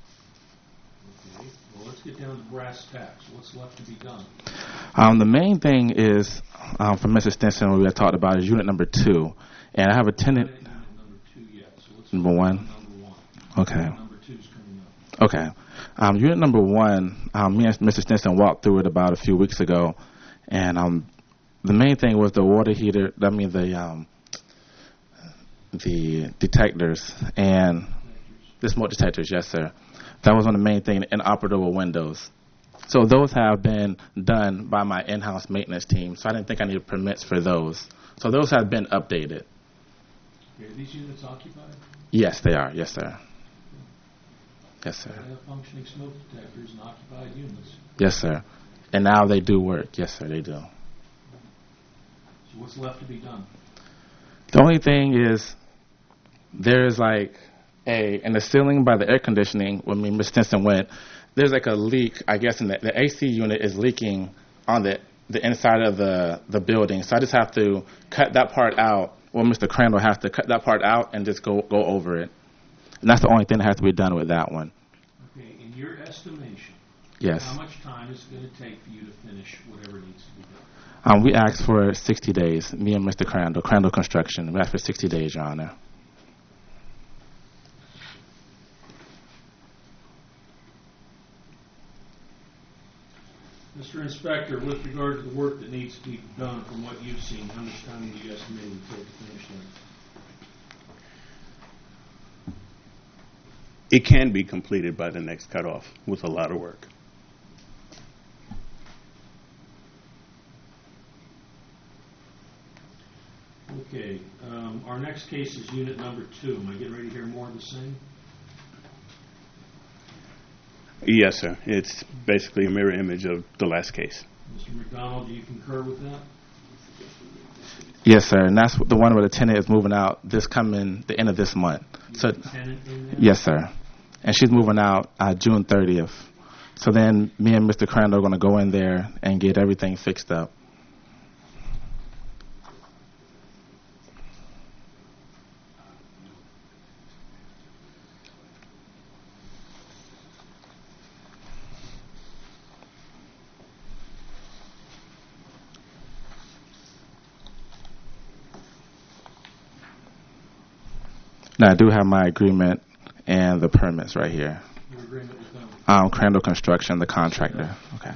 Well, let's get down to brass tacks. What's left to be done? The main thing is, for Mr. Stinson, what we had talked about is unit number 2. And I have a tenant. Unit number 2 yet. So let's Number 1? Number 1. Okay. Number 2 is coming up. Okay. Unit number 1, me and Mr. Stinson walked through it about a few weeks ago. And the main thing was the water heater, the detectors and the smoke detectors, yes, sir. That was one of the main things, inoperable windows. So those have been done by my in-house maintenance team, so I didn't think I needed permits for those. So those have been updated. Okay, are these units occupied? Yes, they are. Yes, sir. Yes, sir. They have functioning smoke detectors and occupied units. Yes, sir. And now they do work. Yes, sir, they do. So what's left to be done? The only thing is there's in the ceiling by the air conditioning, when Ms. Stinson went, there's a leak, I guess, in the AC unit is leaking on the inside of the building. So I just have to cut that part out, or Mr. Crandall has to cut that part out and just go over it. And that's the only thing that has to be done with that one. Okay, in your estimation, Yes. how much time is it going to take for you to finish whatever needs to be done? We asked for 60 days, me and Mr. Crandall Construction. We asked for 60 days, Your Honor. Mr. Inspector, with regard to the work that needs to be done from what you've seen, how much time do you estimate it would take to finish that? It can be completed by the next cutoff with a lot of work. Okay, our next case is unit number 2. Am I getting ready to hear more of the same? Yes, sir. It's basically a mirror image of the last case. Mr. McDonald, do you concur with that? Yes, sir. And that's the one where the tenant is moving out the end of this month. You have a tenant in there? Yes, sir. And she's moving out June 30th. So then me and Mr. Crandall are going to go in there and get everything fixed up. Now, I do have my agreement and the permits right here. Your agreement with them? Crandall Construction, the contractor. Okay.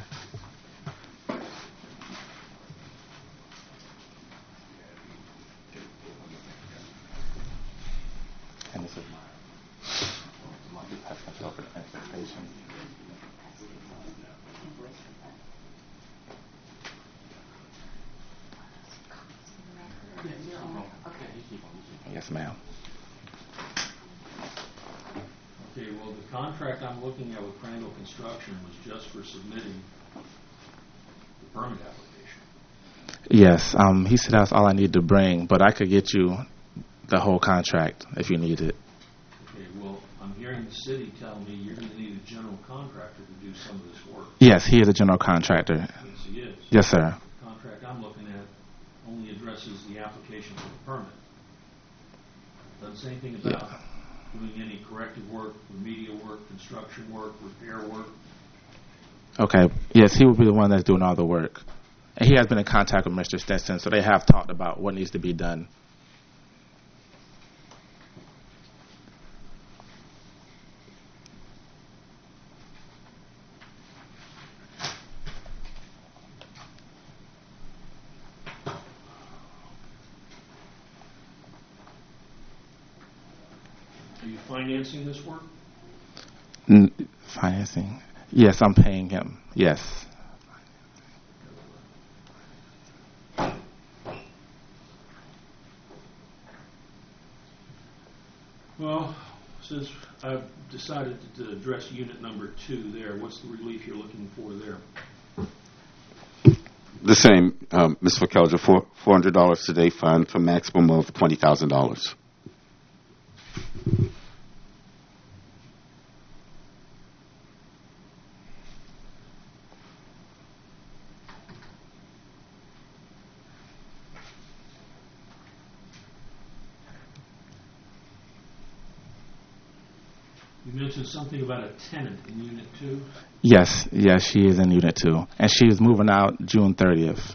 And this is my pest control for the expectation. Yes, ma'am. Okay, well, the contract I'm looking at with Crandall Construction was just for submitting the permit application. Yes, he said that's all I need to bring, but I could get you the whole contract if you need it. Okay, well, I'm hearing the city tell me you're going to need a general contractor to do some of this work. Yes, he is a general contractor. Yes, he is. Yes, sir. The contract I'm looking at only addresses the application for the permit. Doesn't say anything about doing any corrective work, remedial work, construction work, repair work. Okay. Yes, he will be the one that's doing all the work. And he has been in contact with Mr. Stinson, so they have talked about what needs to be done. you financing this work? Financing? Yes, I'm paying him. Yes. Well, since I've decided to address unit number 2 there, what's the relief you're looking for there? The same, Ms. Verkelger, $400 today fine for maximum of $20,000. You mentioned something about a tenant in unit 2. Yes, she is in Unit 2. And she is moving out June 30th.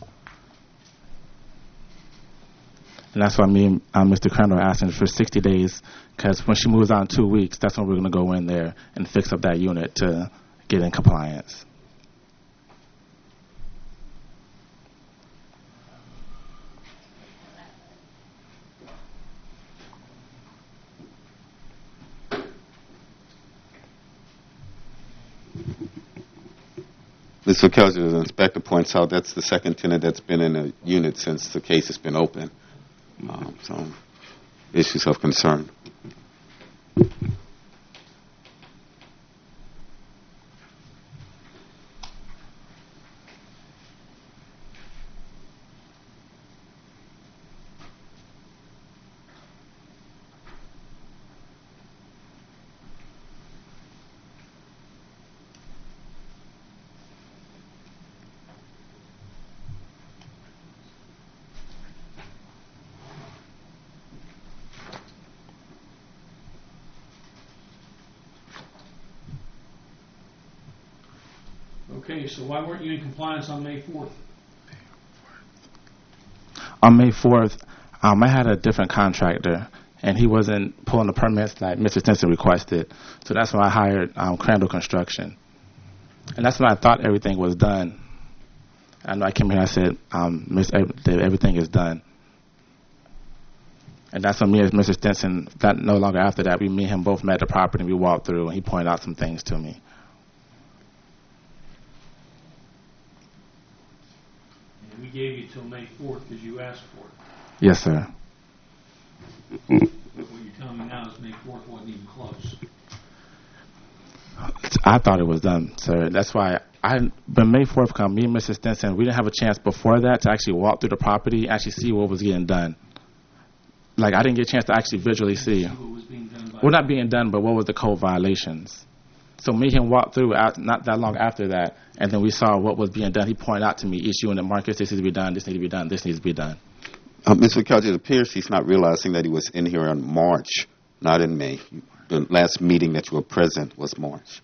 And that's why me and Mr. Crandall are asking for 60 days, because when she moves out in 2 weeks, that's when we're going to go in there and fix up that unit to get in compliance. Ms. Verkelger, the inspector points out that's the second tenant that's been in a unit since the case has been open. So, issues of concern. Okay, so why weren't you in compliance on May 4th? On May 4th, I had a different contractor, and he wasn't pulling the permits that Mr. Stinson requested. So that's when I hired Crandall Construction. And that's when I thought everything was done. I know I came here and I said, everything is done. And that's when me and Mr. Stinson, that no longer after that, me and him both met at the property, and we walked through, and he pointed out some things to me. And we gave you till May 4th because you asked for it. Yes, sir. But what you're telling me now is May 4th wasn't even close. I thought it was done, sir. That's why when May 4th come, me and Mr. Stinson, we didn't have a chance before that to actually walk through the property, actually see what was getting done. Like, I didn't get a chance to actually visually see. What was being done by Well, not being done, but what was the code violations. So me and him walked through not that long after that, and then we saw what was being done. He pointed out to me each unit, Marcus, this needs to be done, this needs to be done, this needs to be done. Ms. Verkelger, it appears he's not realizing that he was in here in March, not in May. The last meeting that you were present was March.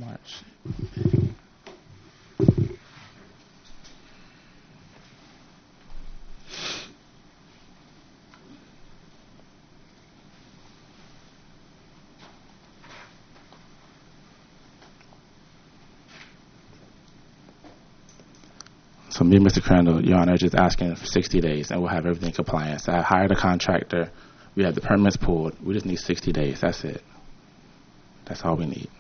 So me and Mr. Crandall, Your Honor, are just asking for 60 days, and we'll have everything in compliance. I hired a contractor. We have the permits pulled. We just need 60 days. That's it. That's all we need.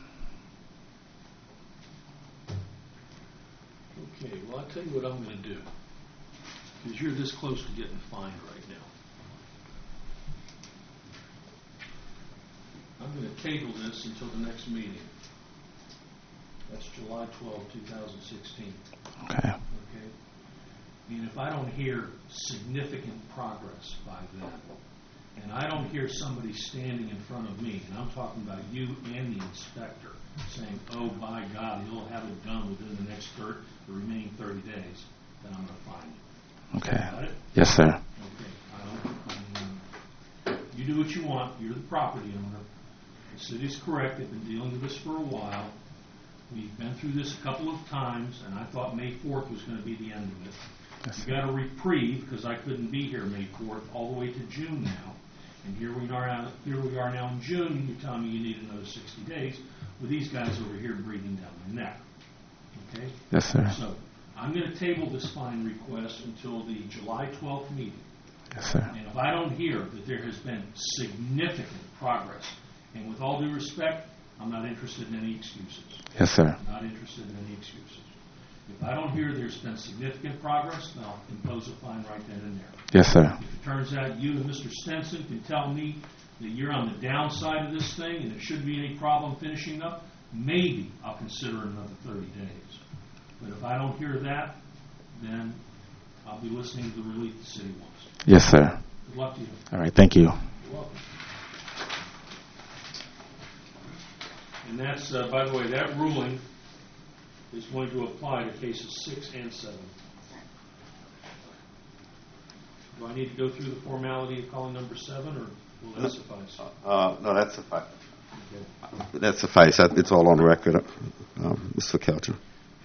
Okay, well, I'll tell you what I'm going to do. Because you're this close to getting fined right now. I'm going to table this until the next meeting. That's July 12, 2016. Okay. Okay? I mean, if I don't hear significant progress by then, and I don't hear somebody standing in front of me, and I'm talking about you and the inspector, saying, oh, by God, he'll have it done within the next the remaining 30 days, then I'm going to fine you. Okay. Got it? Yes, sir. Okay. You do what you want. You're the property owner. The city's correct. They've been dealing with this for a while. We've been through this a couple of times, and I thought May 4th was going to be the end of it. Yes, You got a reprieve because I couldn't be here May 4th all the way to June now. And here we are now in June, and you're telling me you need another 60 days with these guys over here breathing down my neck. Okay? Yes, sir. So I'm going to table this fine request until the July 12th meeting. Yes, sir. And if I don't hear that there has been significant progress And with all due respect, I'm not interested in any excuses. Yes, sir. I'm not interested in any excuses. If I don't hear there's been significant progress, then I'll impose a fine right then and there. Yes, sir. If it turns out you and Mr. Stenson can tell me that you're on the downside of this thing and there shouldn't be any problem finishing up, maybe I'll consider another 30 days. But if I don't hear that, then I'll be listening to the relief the city wants. Yes, sir. Good luck to you. All right. Thank you. You're welcome. And that's, by the way, that ruling is going to apply to cases 6 and 7. Do I need to go through the formality of calling number 7, or will that suffice? No, that suffices. Okay. That suffices. It's all on the record, Mr. Kelcher.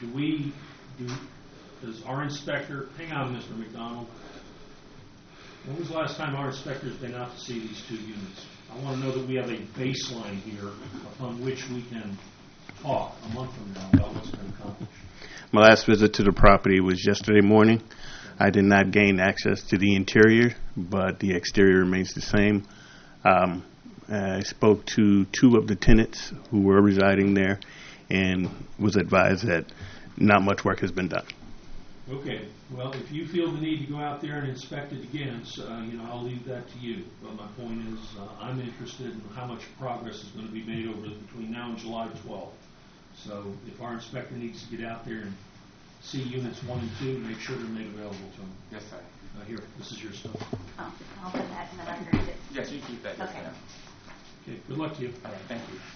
Does our inspector, hang on, Mr. McDonald, when was the last time our inspector's been out to see these 2 units? I want to know that we have a baseline here upon which we can talk a month from now about what's been accomplished. My last visit to the property was yesterday morning. I did not gain access to the interior, but the exterior remains the same. I spoke to 2 of the tenants who were residing there and was advised that not much work has been done. Okay. Well, if you feel the need to go out there and inspect it again, I'll leave that to you. But my point is, I'm interested in how much progress is going to be made between now and July 12th. So if our inspector needs to get out there and see units 1 and 2, make sure they're made available to them. Yes, sir. Here, this is your stuff. Oh, I'll put that in the record too. Yes, you keep that. Yes, Okay. ma'am. Okay, good luck to you. All right. Thank you.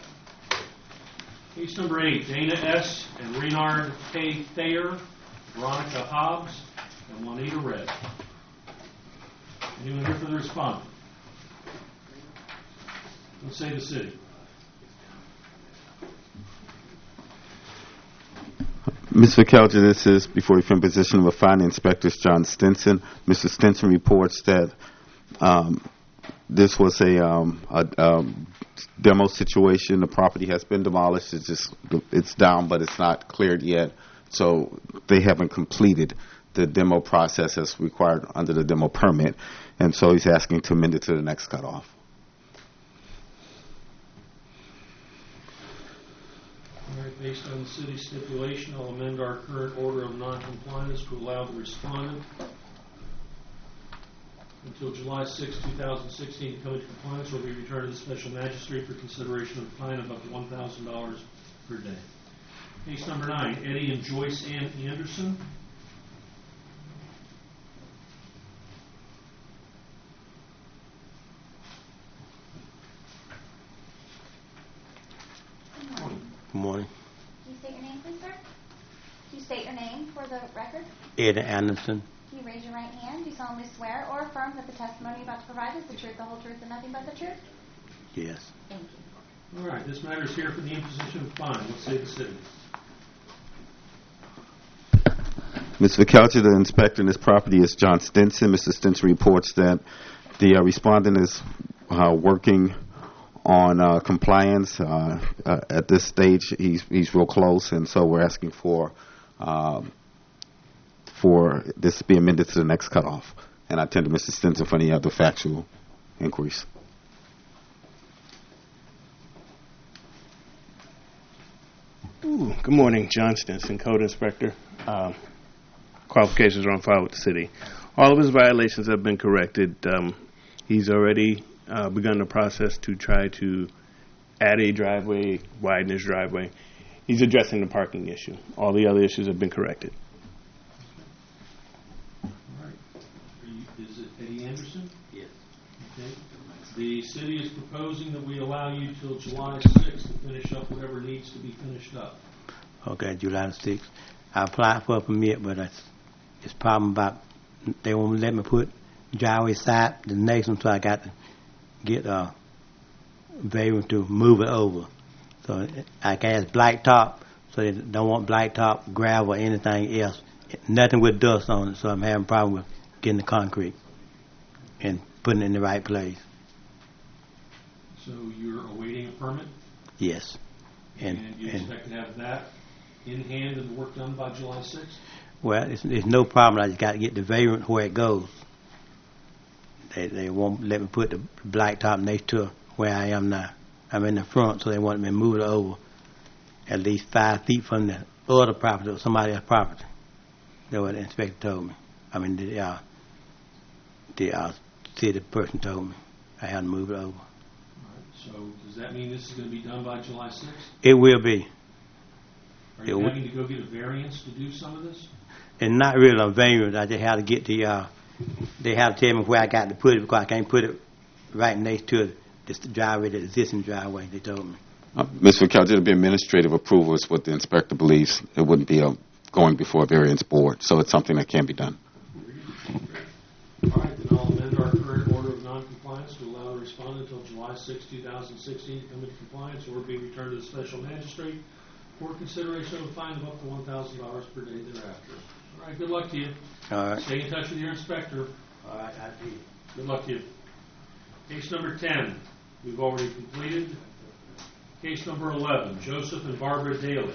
Case number 8, Dana S. and Renard K. Thayer, Veronica Hobbs, and Juanita Red. Anyone here for the respondent? Let's say the city. Mr. Kelcher, this is before you from position of a fine inspector, John Stinson. Mr. Stinson reports that this was a demo situation. The property has been demolished. It's down, but it's not cleared yet. So they haven't completed the demo process as required under the demo permit. And so he's asking to amend it to the next cutoff. All right, based on the city stipulation, I'll amend our current order of noncompliance to allow the respondent until July 6, 2016 to come into compliance, or be returned to the special magistrate for consideration of a fine of up to $1,000 per day. Case number 9, Eddie and Joyce Ann Anderson. Good morning. Can you state your name, please, sir? Can you state your name for the record? Ed Anderson. Can you raise your right hand? Do you solemnly swear or affirm that the testimony you're about to provide is the truth, the whole truth, and nothing but the truth? Yes. Thank you. All right, this matter is here for the imposition of fine. Let's say the city. Mr. Kelcher, the inspector in this property is John Stinson. Mr. Stinson reports that the respondent is working on compliance. At this stage, he's real close, and so we're asking for this to be amended to the next cutoff. And I turn to Mr. Stinson for any other factual inquiries. Good morning, John Stinson, Code Inspector. Qualifications are on file with the city. All of his violations have been corrected. He's already begun the process to try to add a driveway, widen his driveway. He's addressing the parking issue. All the other issues have been corrected. All right. Is it Eddie Anderson? Yes. Okay. The city is proposing that we allow you till July 6th to finish up whatever needs to be finished up. Okay, July 6th. I applied for a permit, but it's problem about they won't let me put driveway side the next one, so I got to get a variance to move it over. So I can ask blacktop, so they don't want blacktop, gravel, or anything else. Nothing with dust on it, so I'm having a problem with getting the concrete and putting it in the right place. So you're awaiting a permit? Yes. And you expect to have that in hand and the work done by July 6th? Well, it's no problem. I just got to get the variance where it goes. They won't let me put the blacktop next to where I am now. I'm in the front, so they wanted me to move it over at least 5 feet from the other property or somebody else's property. That's what the inspector told me. I mean, the city person told me I had to move it over. All right. So does that mean this is going to be done by July 6th? It will be. Are you having to go get a variance to do some of this? And not really a variance. I just had to get they have to tell me where I got to put it because I can't put it right next to the driveway, the existing driveway, they told me. Mr. McKellar, it'll be administrative approval is what the inspector believes. It wouldn't be going before a variance board, so it's something that can be done. All right, then I'll amend our current order of noncompliance to allow the respondent until July 6, 2016 to come into compliance or be returned to the special magistrate for consideration of a fine of up to $1,000 per day thereafter. All right, good luck to you. All right. Stay in touch with your inspector. All right, I see. Good luck to you. Case number 10, we've already completed. Case number 11, Joseph and Barbara Daly.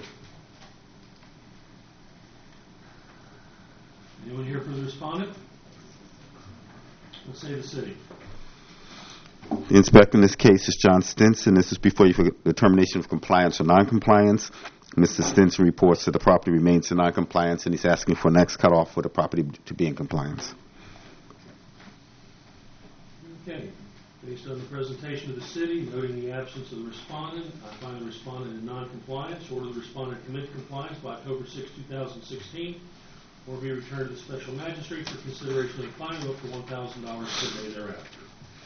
Anyone here for the respondent? Let's say the city. The inspector in this case is John Stinson. This is before you for determination of compliance or noncompliance. Mr. Stinson reports that the property remains in noncompliance, and he's asking for next cutoff for the property to be in compliance. Okay. Based on the presentation of the city, noting the absence of the respondent, I find the respondent in noncompliance. Order the respondent commit compliance by October 6, 2016, or be returned to the special magistrate for consideration of a fine of up to $1,000 per day thereafter.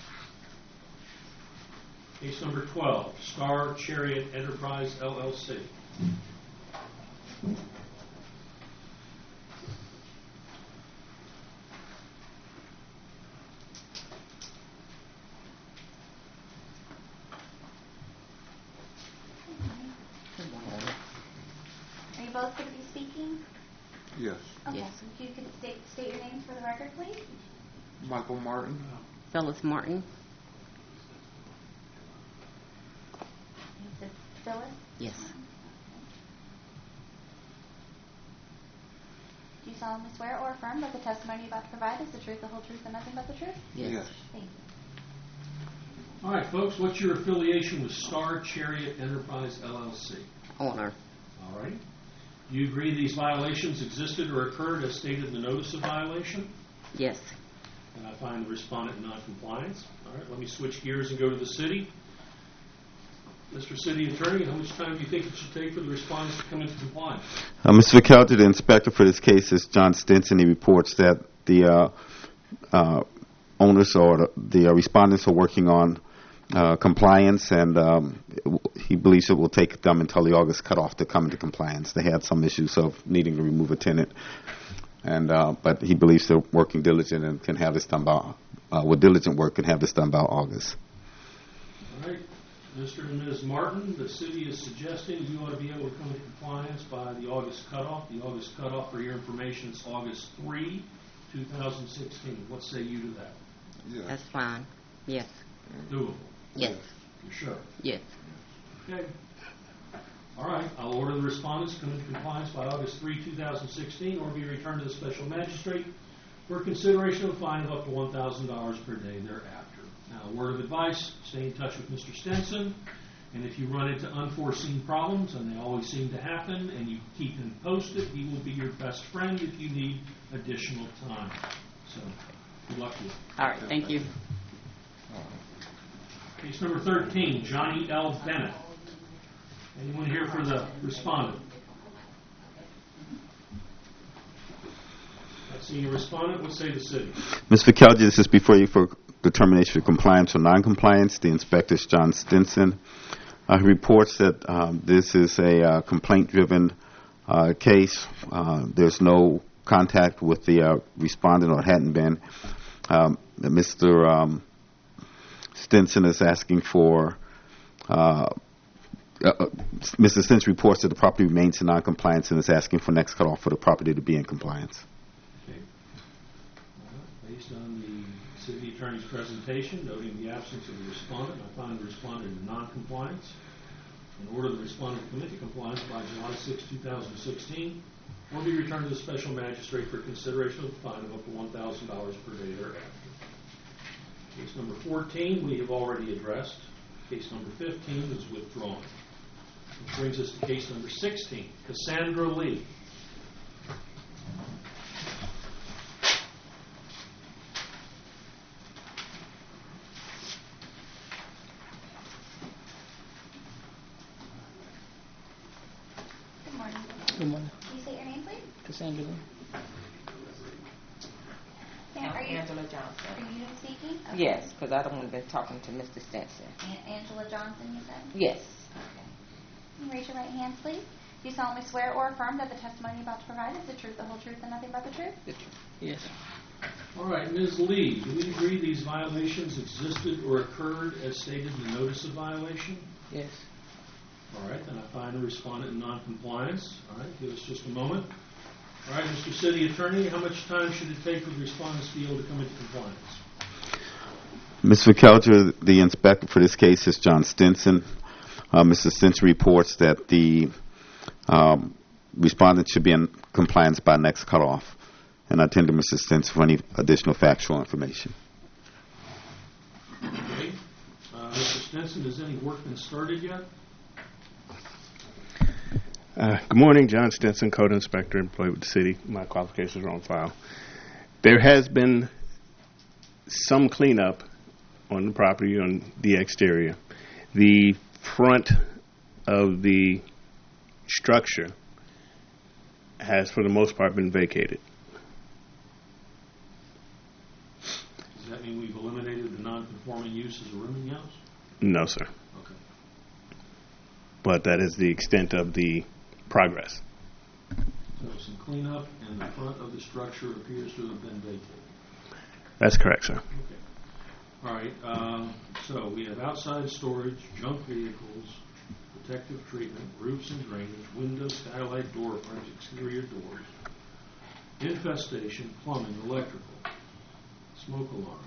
Case number 12, Star Chariot Enterprise, LLC. Are you both going to be speaking? Yes. Okay, Yes. so if you could state your names for the record, please. Michael Martin. Phyllis Martin. Is it Phyllis? Yes. Do you solemnly swear or affirm that the testimony you're about to provide is the truth, the whole truth, and nothing but the truth? Yes. Thank you. All right, folks, what's your affiliation with Star Chariot Enterprise, LLC? Owner. All right. Do you agree these violations existed or occurred as stated in the notice of violation? Yes. And I find the respondent in noncompliance. All right, let me switch gears and go to the city. Mr. City Attorney, how much time do you think it should take for the respondents to come into compliance? Mr. McKellar, the inspector for this case is John Stinson. He reports that the owners or the respondents are working on compliance, and he believes it will take them until the August cutoff to come into compliance. They had some issues of needing to remove a tenant, and but he believes they're working diligent and can have this done by, with diligent work, can have this done by August. All right. Mr. and Ms. Martin, the city is suggesting you ought to be able to come into compliance by the August cutoff. The August cutoff, for your information, is August 3, 2016. What say you to that? Yes. That's fine. Yes. Doable? Yes. You're sure? Yes. Okay. All right. I'll order the respondents to come into compliance by August 3, 2016, or be returned to the special magistrate for consideration of a fine of up to $1,000 per day thereafter. Now, a word of advice, stay in touch with Mr. Stinson, and if you run into unforeseen problems, and they always seem to happen, and you keep him posted, he will be your best friend if you need additional time. So, good luck to you. All right. Thank you. Case number 13, Johnny L. Bennett. Anyone here for the respondent? Not seeing a respondent, what say the city? Mr. McKellar, this is before you for determination of compliance or noncompliance. The inspector is John Stinson. He reports that this is a complaint-driven case. There's no contact with the respondent, or hadn't been. Mr. Stinson is asking for Mr. Stinson reports that the property remains in noncompliance and is asking for next cutoff for the property to be in compliance. Okay. Based on the city attorney's presentation, noting the absence of the respondent, I find the respondent in noncompliance and order the respondent to commit to compliance by July 6, 2016, or be returned to the special magistrate for consideration of a fine of up to $1,000 per day thereafter. Case number 14 we have already addressed. Case number 15 is withdrawn. Which brings us to case number 16, Cassandra Lee. Good morning. Good morning. Can you say your name, please? Cassandra. Ma'am, are you, Angela Johnson. are you speaking? Okay. Yes, because I don't want to be talking to Mr. Stinson. Angela Johnson, you said? Yes. Okay. Can you raise your right hand, please? Do you solemnly swear or affirm that the testimony you're about to provide is the truth, the whole truth, and nothing but the truth? Yes. All right, Ms. Lee, do we agree these violations existed or occurred as stated in the notice of violation? Yes. All right, then I find the respondent in noncompliance. All right, give us just a moment. All right, Mr. City Attorney, how much time should it take for the respondents to be able to come into compliance? Mr. Kelcher, the inspector for this case is John Stinson. Mr. Stinson reports that the respondent should be in compliance by next cutoff. And I attend to Mr. Stinson for any additional factual information. Okay. Mr. Stinson, has any work been started yet? Good morning, John Stinson, Code Inspector, employed with the city. My qualifications are on file. There has been some cleanup on the property on the exterior. The front of the structure has, for the most part, been vacated. Does that mean we've eliminated the non-conforming use as a rooming house? No, sir. Okay. But that is the extent of the progress. So some cleanup, and the front of the structure appears to have been vacated. That's correct, sir. Okay. All right. So we have outside storage, junk vehicles, protective treatment, roofs and drainage, windows, skylight, door frames, exterior doors, infestation, plumbing, electrical, smoke alarms,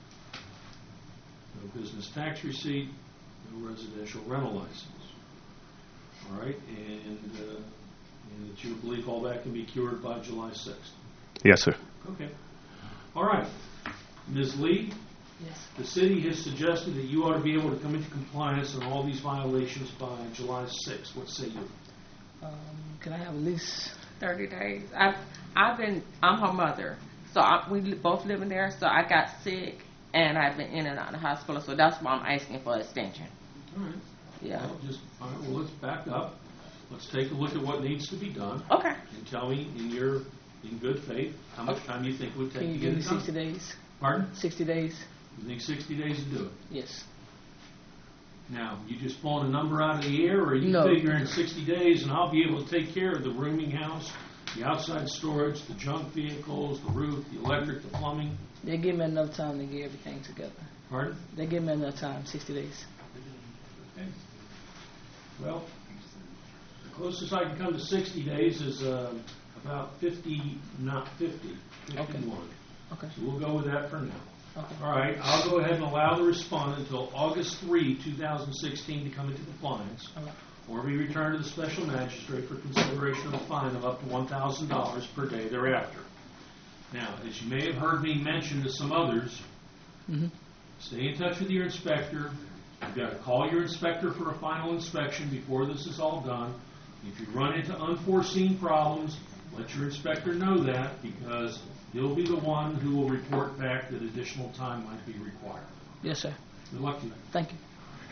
no business tax receipt, no residential rental license. All right, and that you believe all that can be cured by July 6th? Yes, sir. Okay. All right. Ms. Lee? Yes. The city has suggested that you ought to be able to come into compliance on all these violations by July 6th. What say you? Can I have at least 30 days. I'm her mother. So we both living there, so I got sick, and I've been in and out of the hospital, so that's why I'm asking for extension. All right. Yeah. Well, all right, well, let's back up. Let's take a look at what needs to be done. Okay. And tell me, in good faith, how much time you think it would take Can you to give get me it done. 60 days? Pardon? 60 days? You think 60 days to do it? Yes. Now, you just pulling a number out of the air, or you No. figure in 60 days and I'll be able to take care of the rooming house, the outside storage, the junk vehicles, the roof, the electric, the plumbing? They give me enough time to get everything together. Pardon? They give me enough time, 60 days. Okay. Well, the closest I can come to 60 days is about 50, not 50, 51. Okay. So we'll go with that for now. Okay. All right, I'll go ahead and allow the respondent until August 3, 2016 to come into compliance, All right. or be returned to the special magistrate for consideration of a fine of up to $1,000 per day thereafter. Now, as you may have heard me mention to some others, stay in touch with your inspector. You've got to call your inspector for a final inspection before this is all done. If you run into unforeseen problems, let your inspector know that, because he'll be the one who will report back that additional time might be required. Yes, sir. Good luck to you. Thank you.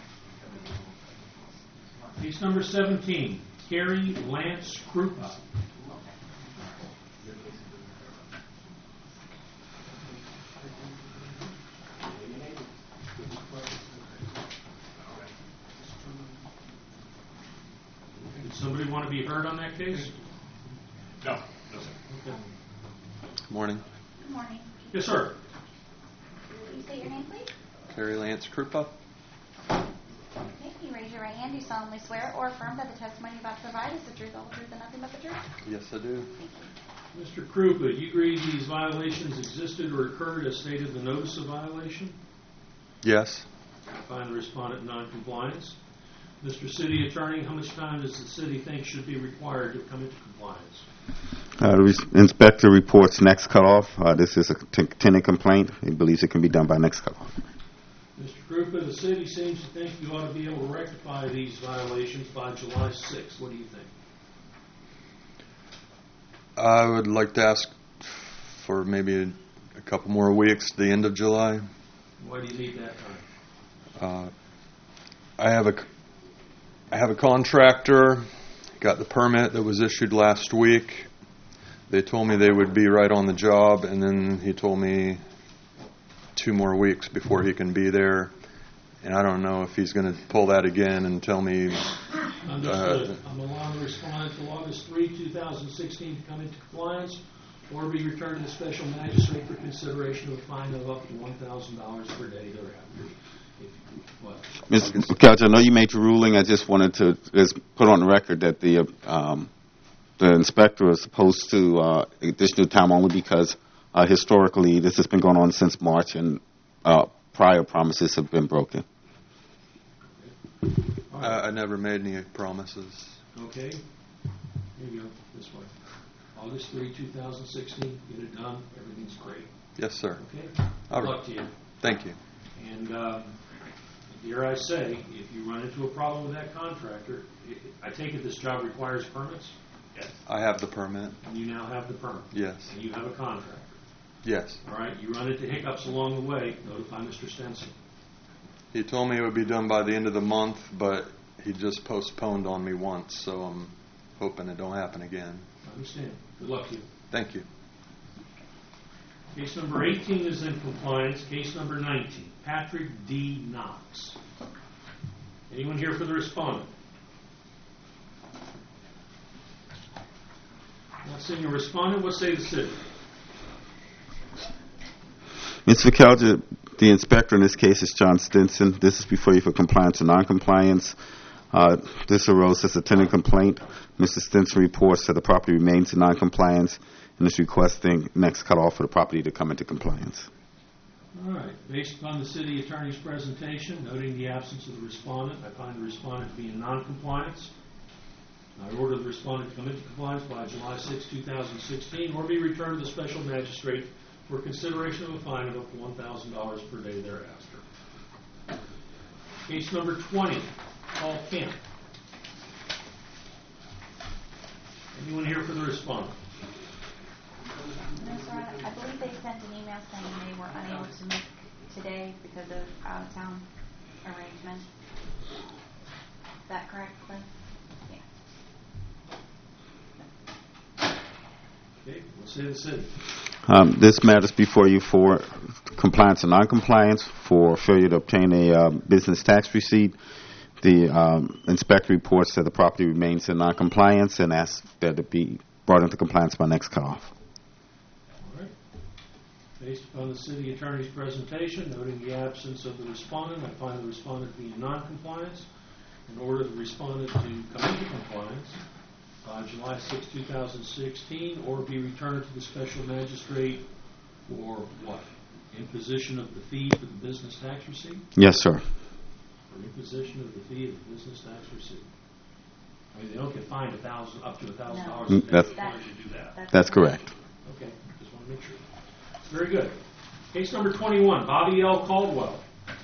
Case number 17, Carrie Lance Krupa. Did somebody want to be heard on that case? No, no, sir. Okay. Morning. Good morning. Yes, sir. Can you say your name, please? Carrie Lance Krupa. Okay. Can you raise your right hand? Do you solemnly swear or affirm that the testimony you're about to provide is the truth, the whole truth, and nothing but the truth? Yes, I do. Thank you. Mr. Krupa, you agree these violations existed or occurred as stated in the notice of violation? Yes. I find the respondent in noncompliance. Mr. City Attorney, how much time does the city think should be required to come into compliance? The inspector reports next cutoff. This is a tenant complaint. He believes it can be done by next cutoff. Mr. Krupa, Krupa, the city seems to think you ought to be able to rectify these violations by July 6th. What do you think? I would like to ask for maybe a couple more weeks, the end of July. Why do you need that time? I have a contractor, got the permit that was issued last week. They told me they would be right on the job, and then he told me 2 more weeks before he can be there. And I don't know if he's going to pull that again and tell me. Understood. I'm allowing the respondent to August 3, 2016 to come into compliance or be returned to the special magistrate for consideration of a fine of up to $1,000 per day thereafter. Mr. McCalch, I know you made your ruling. I just wanted to just put on the record that the inspector is supposed to additional time only because historically this has been going on since March and prior promises have been broken. I never made any promises. Okay. Here you go. This way. August 3, 2016. Get it done. Everything's great. Yes, sir. Okay. All Good right. luck to you. Thank you. And dare I say, if you run into a problem with that contractor, I take it this job requires permits? Yes. I have the permit. And you now have the permit? Yes. And you have a contractor? Yes. All right. You run into hiccups along the way, notify Mr. Stenson. He told me it would be done by the end of the month, but he just postponed on me once, so I'm hoping it don't happen again. I understand. Good luck to you. Thank you. Case number 18 is in compliance. Case number 19, Patrick D. Knox. Anyone here for the respondent? Not seeing a respondent. What say the city? Mr. McCalch, the inspector in this case is John Stinson. This is before you for compliance and noncompliance. This arose as a tenant complaint. Mr. Stinson reports that the property remains in noncompliance and is requesting next cutoff for the property to come into compliance. All right. Based upon the city attorney's presentation, noting the absence of the respondent, I find the respondent to be in noncompliance. I order the respondent to come into compliance by July 6, 2016, or be returned to the special magistrate for consideration of a fine of up to $1,000 per day thereafter. Case number 20, Paul Kemp. Anyone here for the respondent? No, sir. I believe they sent an email saying they were unable to make today because of out-of-town arrangement. Is that correct, Cliff? Yeah. Okay, let's say the city. This matters before you for compliance and noncompliance, for failure to obtain a business tax receipt. The inspector reports that the property remains in noncompliance and asks that it be brought into compliance by next cutoff. All right. Based upon the city attorney's presentation, noting the absence of the respondent, I find the respondent to be in noncompliance and order the respondent to come into compliance by July 6, 2016, or be returned to the special magistrate for what? Imposition of the fee for the business tax receipt? Yes, sir. For imposition of the fee of the business tax receipt. I mean, they don't get fined up to $1,000 a day. That's, As long as you do that. that's correct. Okay, just want to make sure. Very good. Case number 21, Bobby L. Caldwell.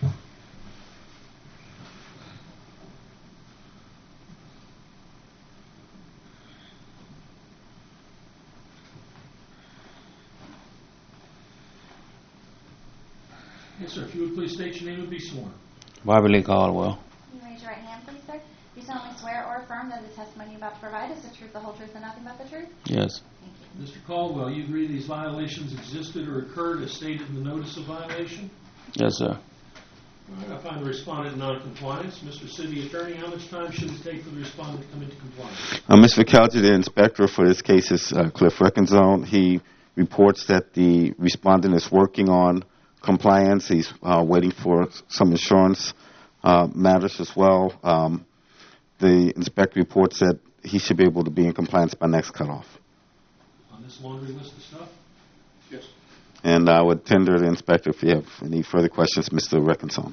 Yes, sir. If you would please state your name and be sworn. Bobby Lee Caldwell. Can you raise your right hand, please, sir? You solemnly swear or affirm that the testimony you're about to provide is the truth, the whole truth, and nothing but the truth? Yes. Thank you. Mr. Caldwell, you agree these violations existed or occurred as stated in the notice of violation? Yes, sir. All right, I find the respondent in noncompliance. Mr. City Attorney, how much time should it take for the respondent to come into compliance? Mr. McCalch, the inspector for this case is Cliff Reckenzone. He reports that the respondent is working on compliance. He's waiting for some insurance matters as well. The inspector reports that he should be able to be in compliance by next cutoff. On this laundry list of stuff? Yes. And I would tender the inspector if you have any further questions, Mr. Reckenzone.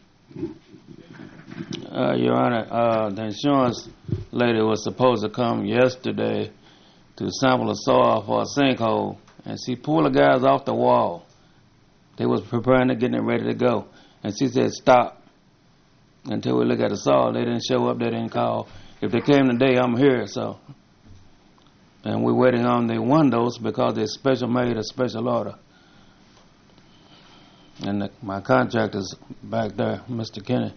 Your Honor, the insurance lady was supposed to come yesterday to sample the soil for a sinkhole, and she pulled the guys off the wall. They was preparing to get it ready to go. And she said, stop. Until we look at the saw, they didn't show up, they didn't call. If they came today, I'm here, so. And we're waiting on the windows because they special made a special order. And my contractor's back there, Mr. Kenny.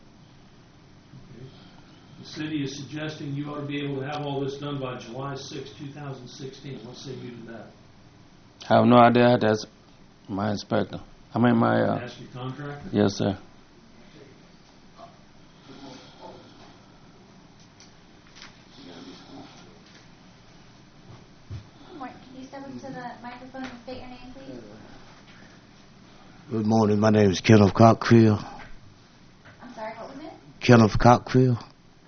The city is suggesting you ought to be able to have all this done by July 6, 2016. What say you to that? I have no idea. That's my inspector. I mean, my... Ask your contractor? Yes, sir. Can you step up to the microphone and state your name, please? Good morning. My name is Kenneth Cockfield. I'm sorry, what was it? Kenneth Cockfield.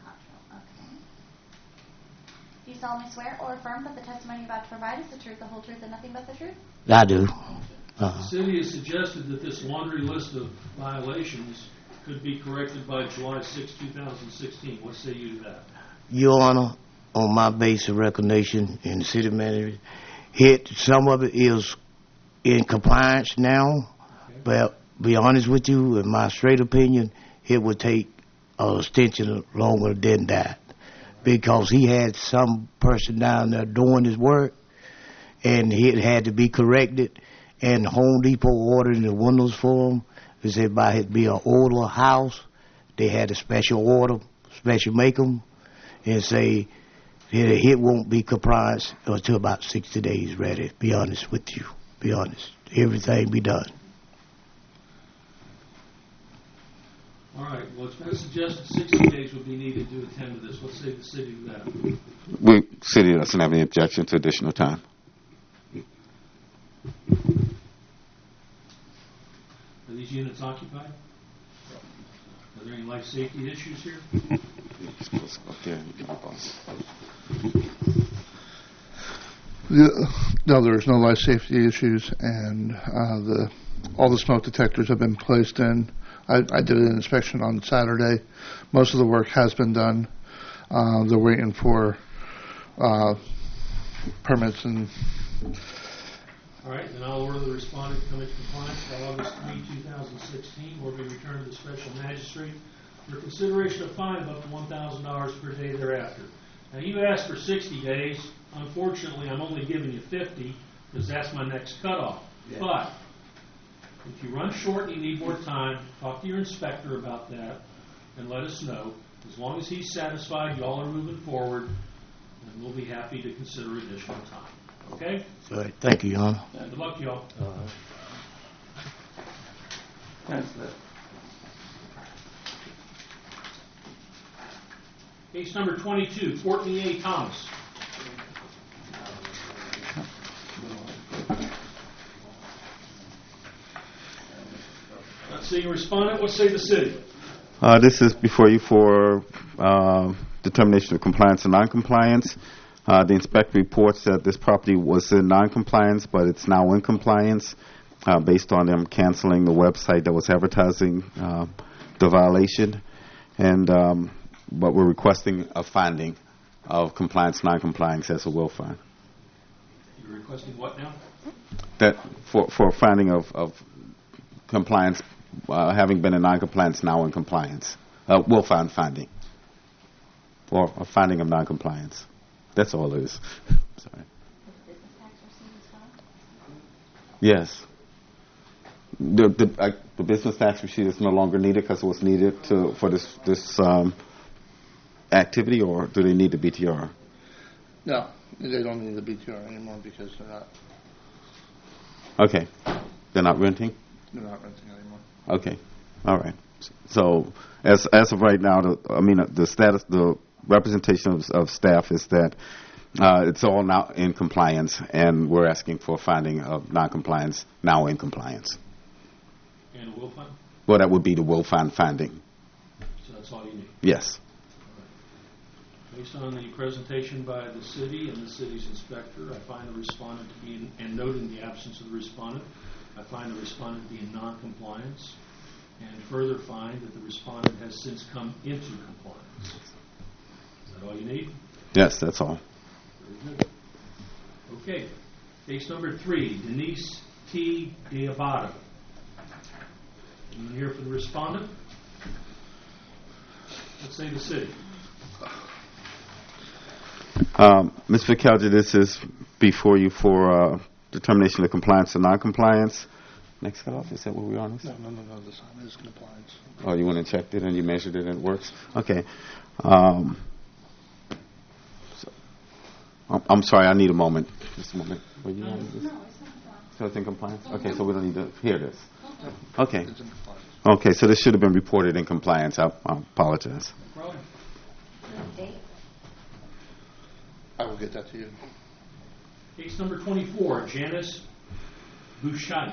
Do you solemnly swear or affirm that the testimony you're about to provide is the truth, the whole truth, and nothing but the truth? I do. The city has suggested that this laundry list of violations could be corrected by July 6, 2016. What say you to that? Your Honor, on my base of recognition in the city manager, some of it is in compliance now, but be honest with you, in my straight opinion, it would take an extension longer than that, because he had some person down there doing his work, and it had to be corrected, and Home Depot ordered the windows for him. They said by it be an older house, they had a special order, special make them, and say it won't be compliance until about 60 days ready. Be honest with you. Be honest. Everything be done. All right. Well, it's been suggested 60 days would be needed to attend to this. What say the city to that? The city doesn't have any objection to additional time. Are these units occupied? Are there any life safety issues here? No, there's no life safety issues, and all the smoke detectors have been placed in. I did an inspection on Saturday. Most of the work has been done. They're waiting for permits and. All right, then I'll order the respondent to come into compliance by August 3, 2016, or be returned to the special magistrate for consideration of fine of up to $1,000 per day thereafter. Now, you asked for 60 days. Unfortunately, I'm only giving you 50 because that's my next cutoff. Yeah. But if you run short and you need more time, talk to your inspector about that and let us know. As long as he's satisfied, y'all are moving forward, and we'll be happy to consider additional time. Okay? All right. Thank you, Your Honor. Good luck, y'all. Thanks, Case number 22, Courtney A. Thomas. Let's see, respondent. What say the city? This is before you for determination of compliance and noncompliance. The inspector reports that this property was in noncompliance, but it's now in compliance based on them canceling the website that was advertising the violation. And but we're requesting a finding of compliance, noncompliance as a will find. You're requesting what now? That for a finding of compliance, having been in noncompliance, now in compliance. Will find finding. Or a finding of noncompliance. That's all it is. Sorry. Yes. The business tax receipt is no longer needed because it was needed for this activity, or do they need the BTR? No, they don't need the BTR anymore because they're not. Okay. They're not renting? They're not renting anymore. Okay. All right. So as of right now, the representation of staff is that it's all now in compliance, and we're asking for a finding of noncompliance now in compliance. And a will find? Well, that would be the will find finding. So that's all you need? Yes. Based on the presentation by the city and the city's inspector, I find the respondent to be and noting the absence of the respondent, I find the respondent to be in noncompliance, and further find that the respondent has since come into compliance. Is that all you need? Yes, that's all. Very good. Okay. Case number 3, Denise T. Diabato. Anyone here for the respondent? Let's say the city. Ms. Ficalja, this is before you for determination of compliance or non-compliance. Next cutoff, is that where we are on this? No, the sign is compliance. Oh, you went and checked it and you measured it and it works? Okay. I'm sorry, I need a moment. Just a moment. Were you on this? So it's in compliance? Okay, so we don't need to hear this. Okay. Okay, so this should have been reported in compliance. I apologize. I will get that to you. Case number 24, Janice Bouchait.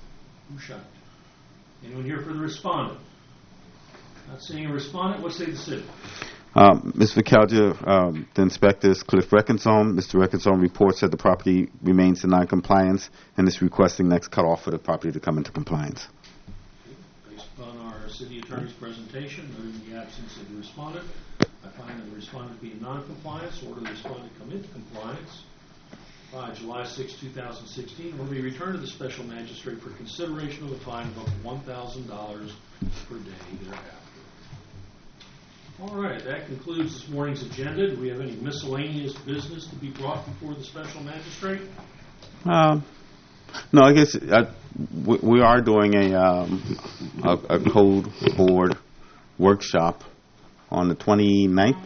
Anyone here for the respondent? Not seeing a respondent. What say the city? Ms. Ficalja, the inspector is Cliff Reckonsome. Mr. Reckonsome reports that the property remains in non-compliance and is requesting next cutoff for the property to come into compliance. Based upon our city attorney's presentation, noting the absence of the respondent, I find that the respondent be in non-compliance. Order the respondent come into compliance by July 6, 2016. Will be returned to the special magistrate for consideration of a fine of up to $1,000 per day thereafter. All right, that concludes this morning's agenda. Do we have any miscellaneous business to be brought before the special magistrate? No, I guess we are doing a code board workshop on the 29th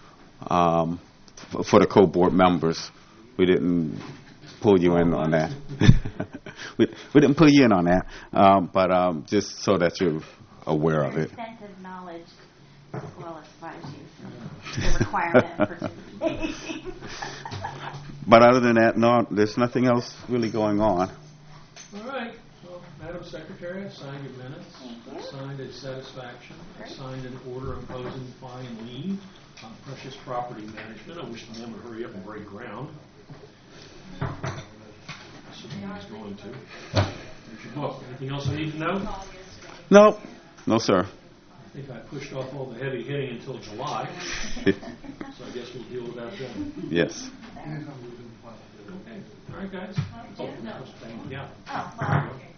for the code board members. We didn't pull you in on that. we didn't pull you in on that, but just so that you're aware of it. Extensive knowledge qualifies you for the requirement of participating. But other than that, no, there's nothing else really going on. All right. Well, Madam Secretary, I signed your minutes. Thank you. I signed a satisfaction. I signed an order imposing fine and lien on Precious Property Management. I wish the man would hurry up and break ground. Assuming he's going to. There's your book. Anything else I need to know? No, sir. I think I pushed off all the heavy hitting until July. So I guess we'll deal with that then. Yes. Okay. All right, guys. Oh, thank you. Oh, well.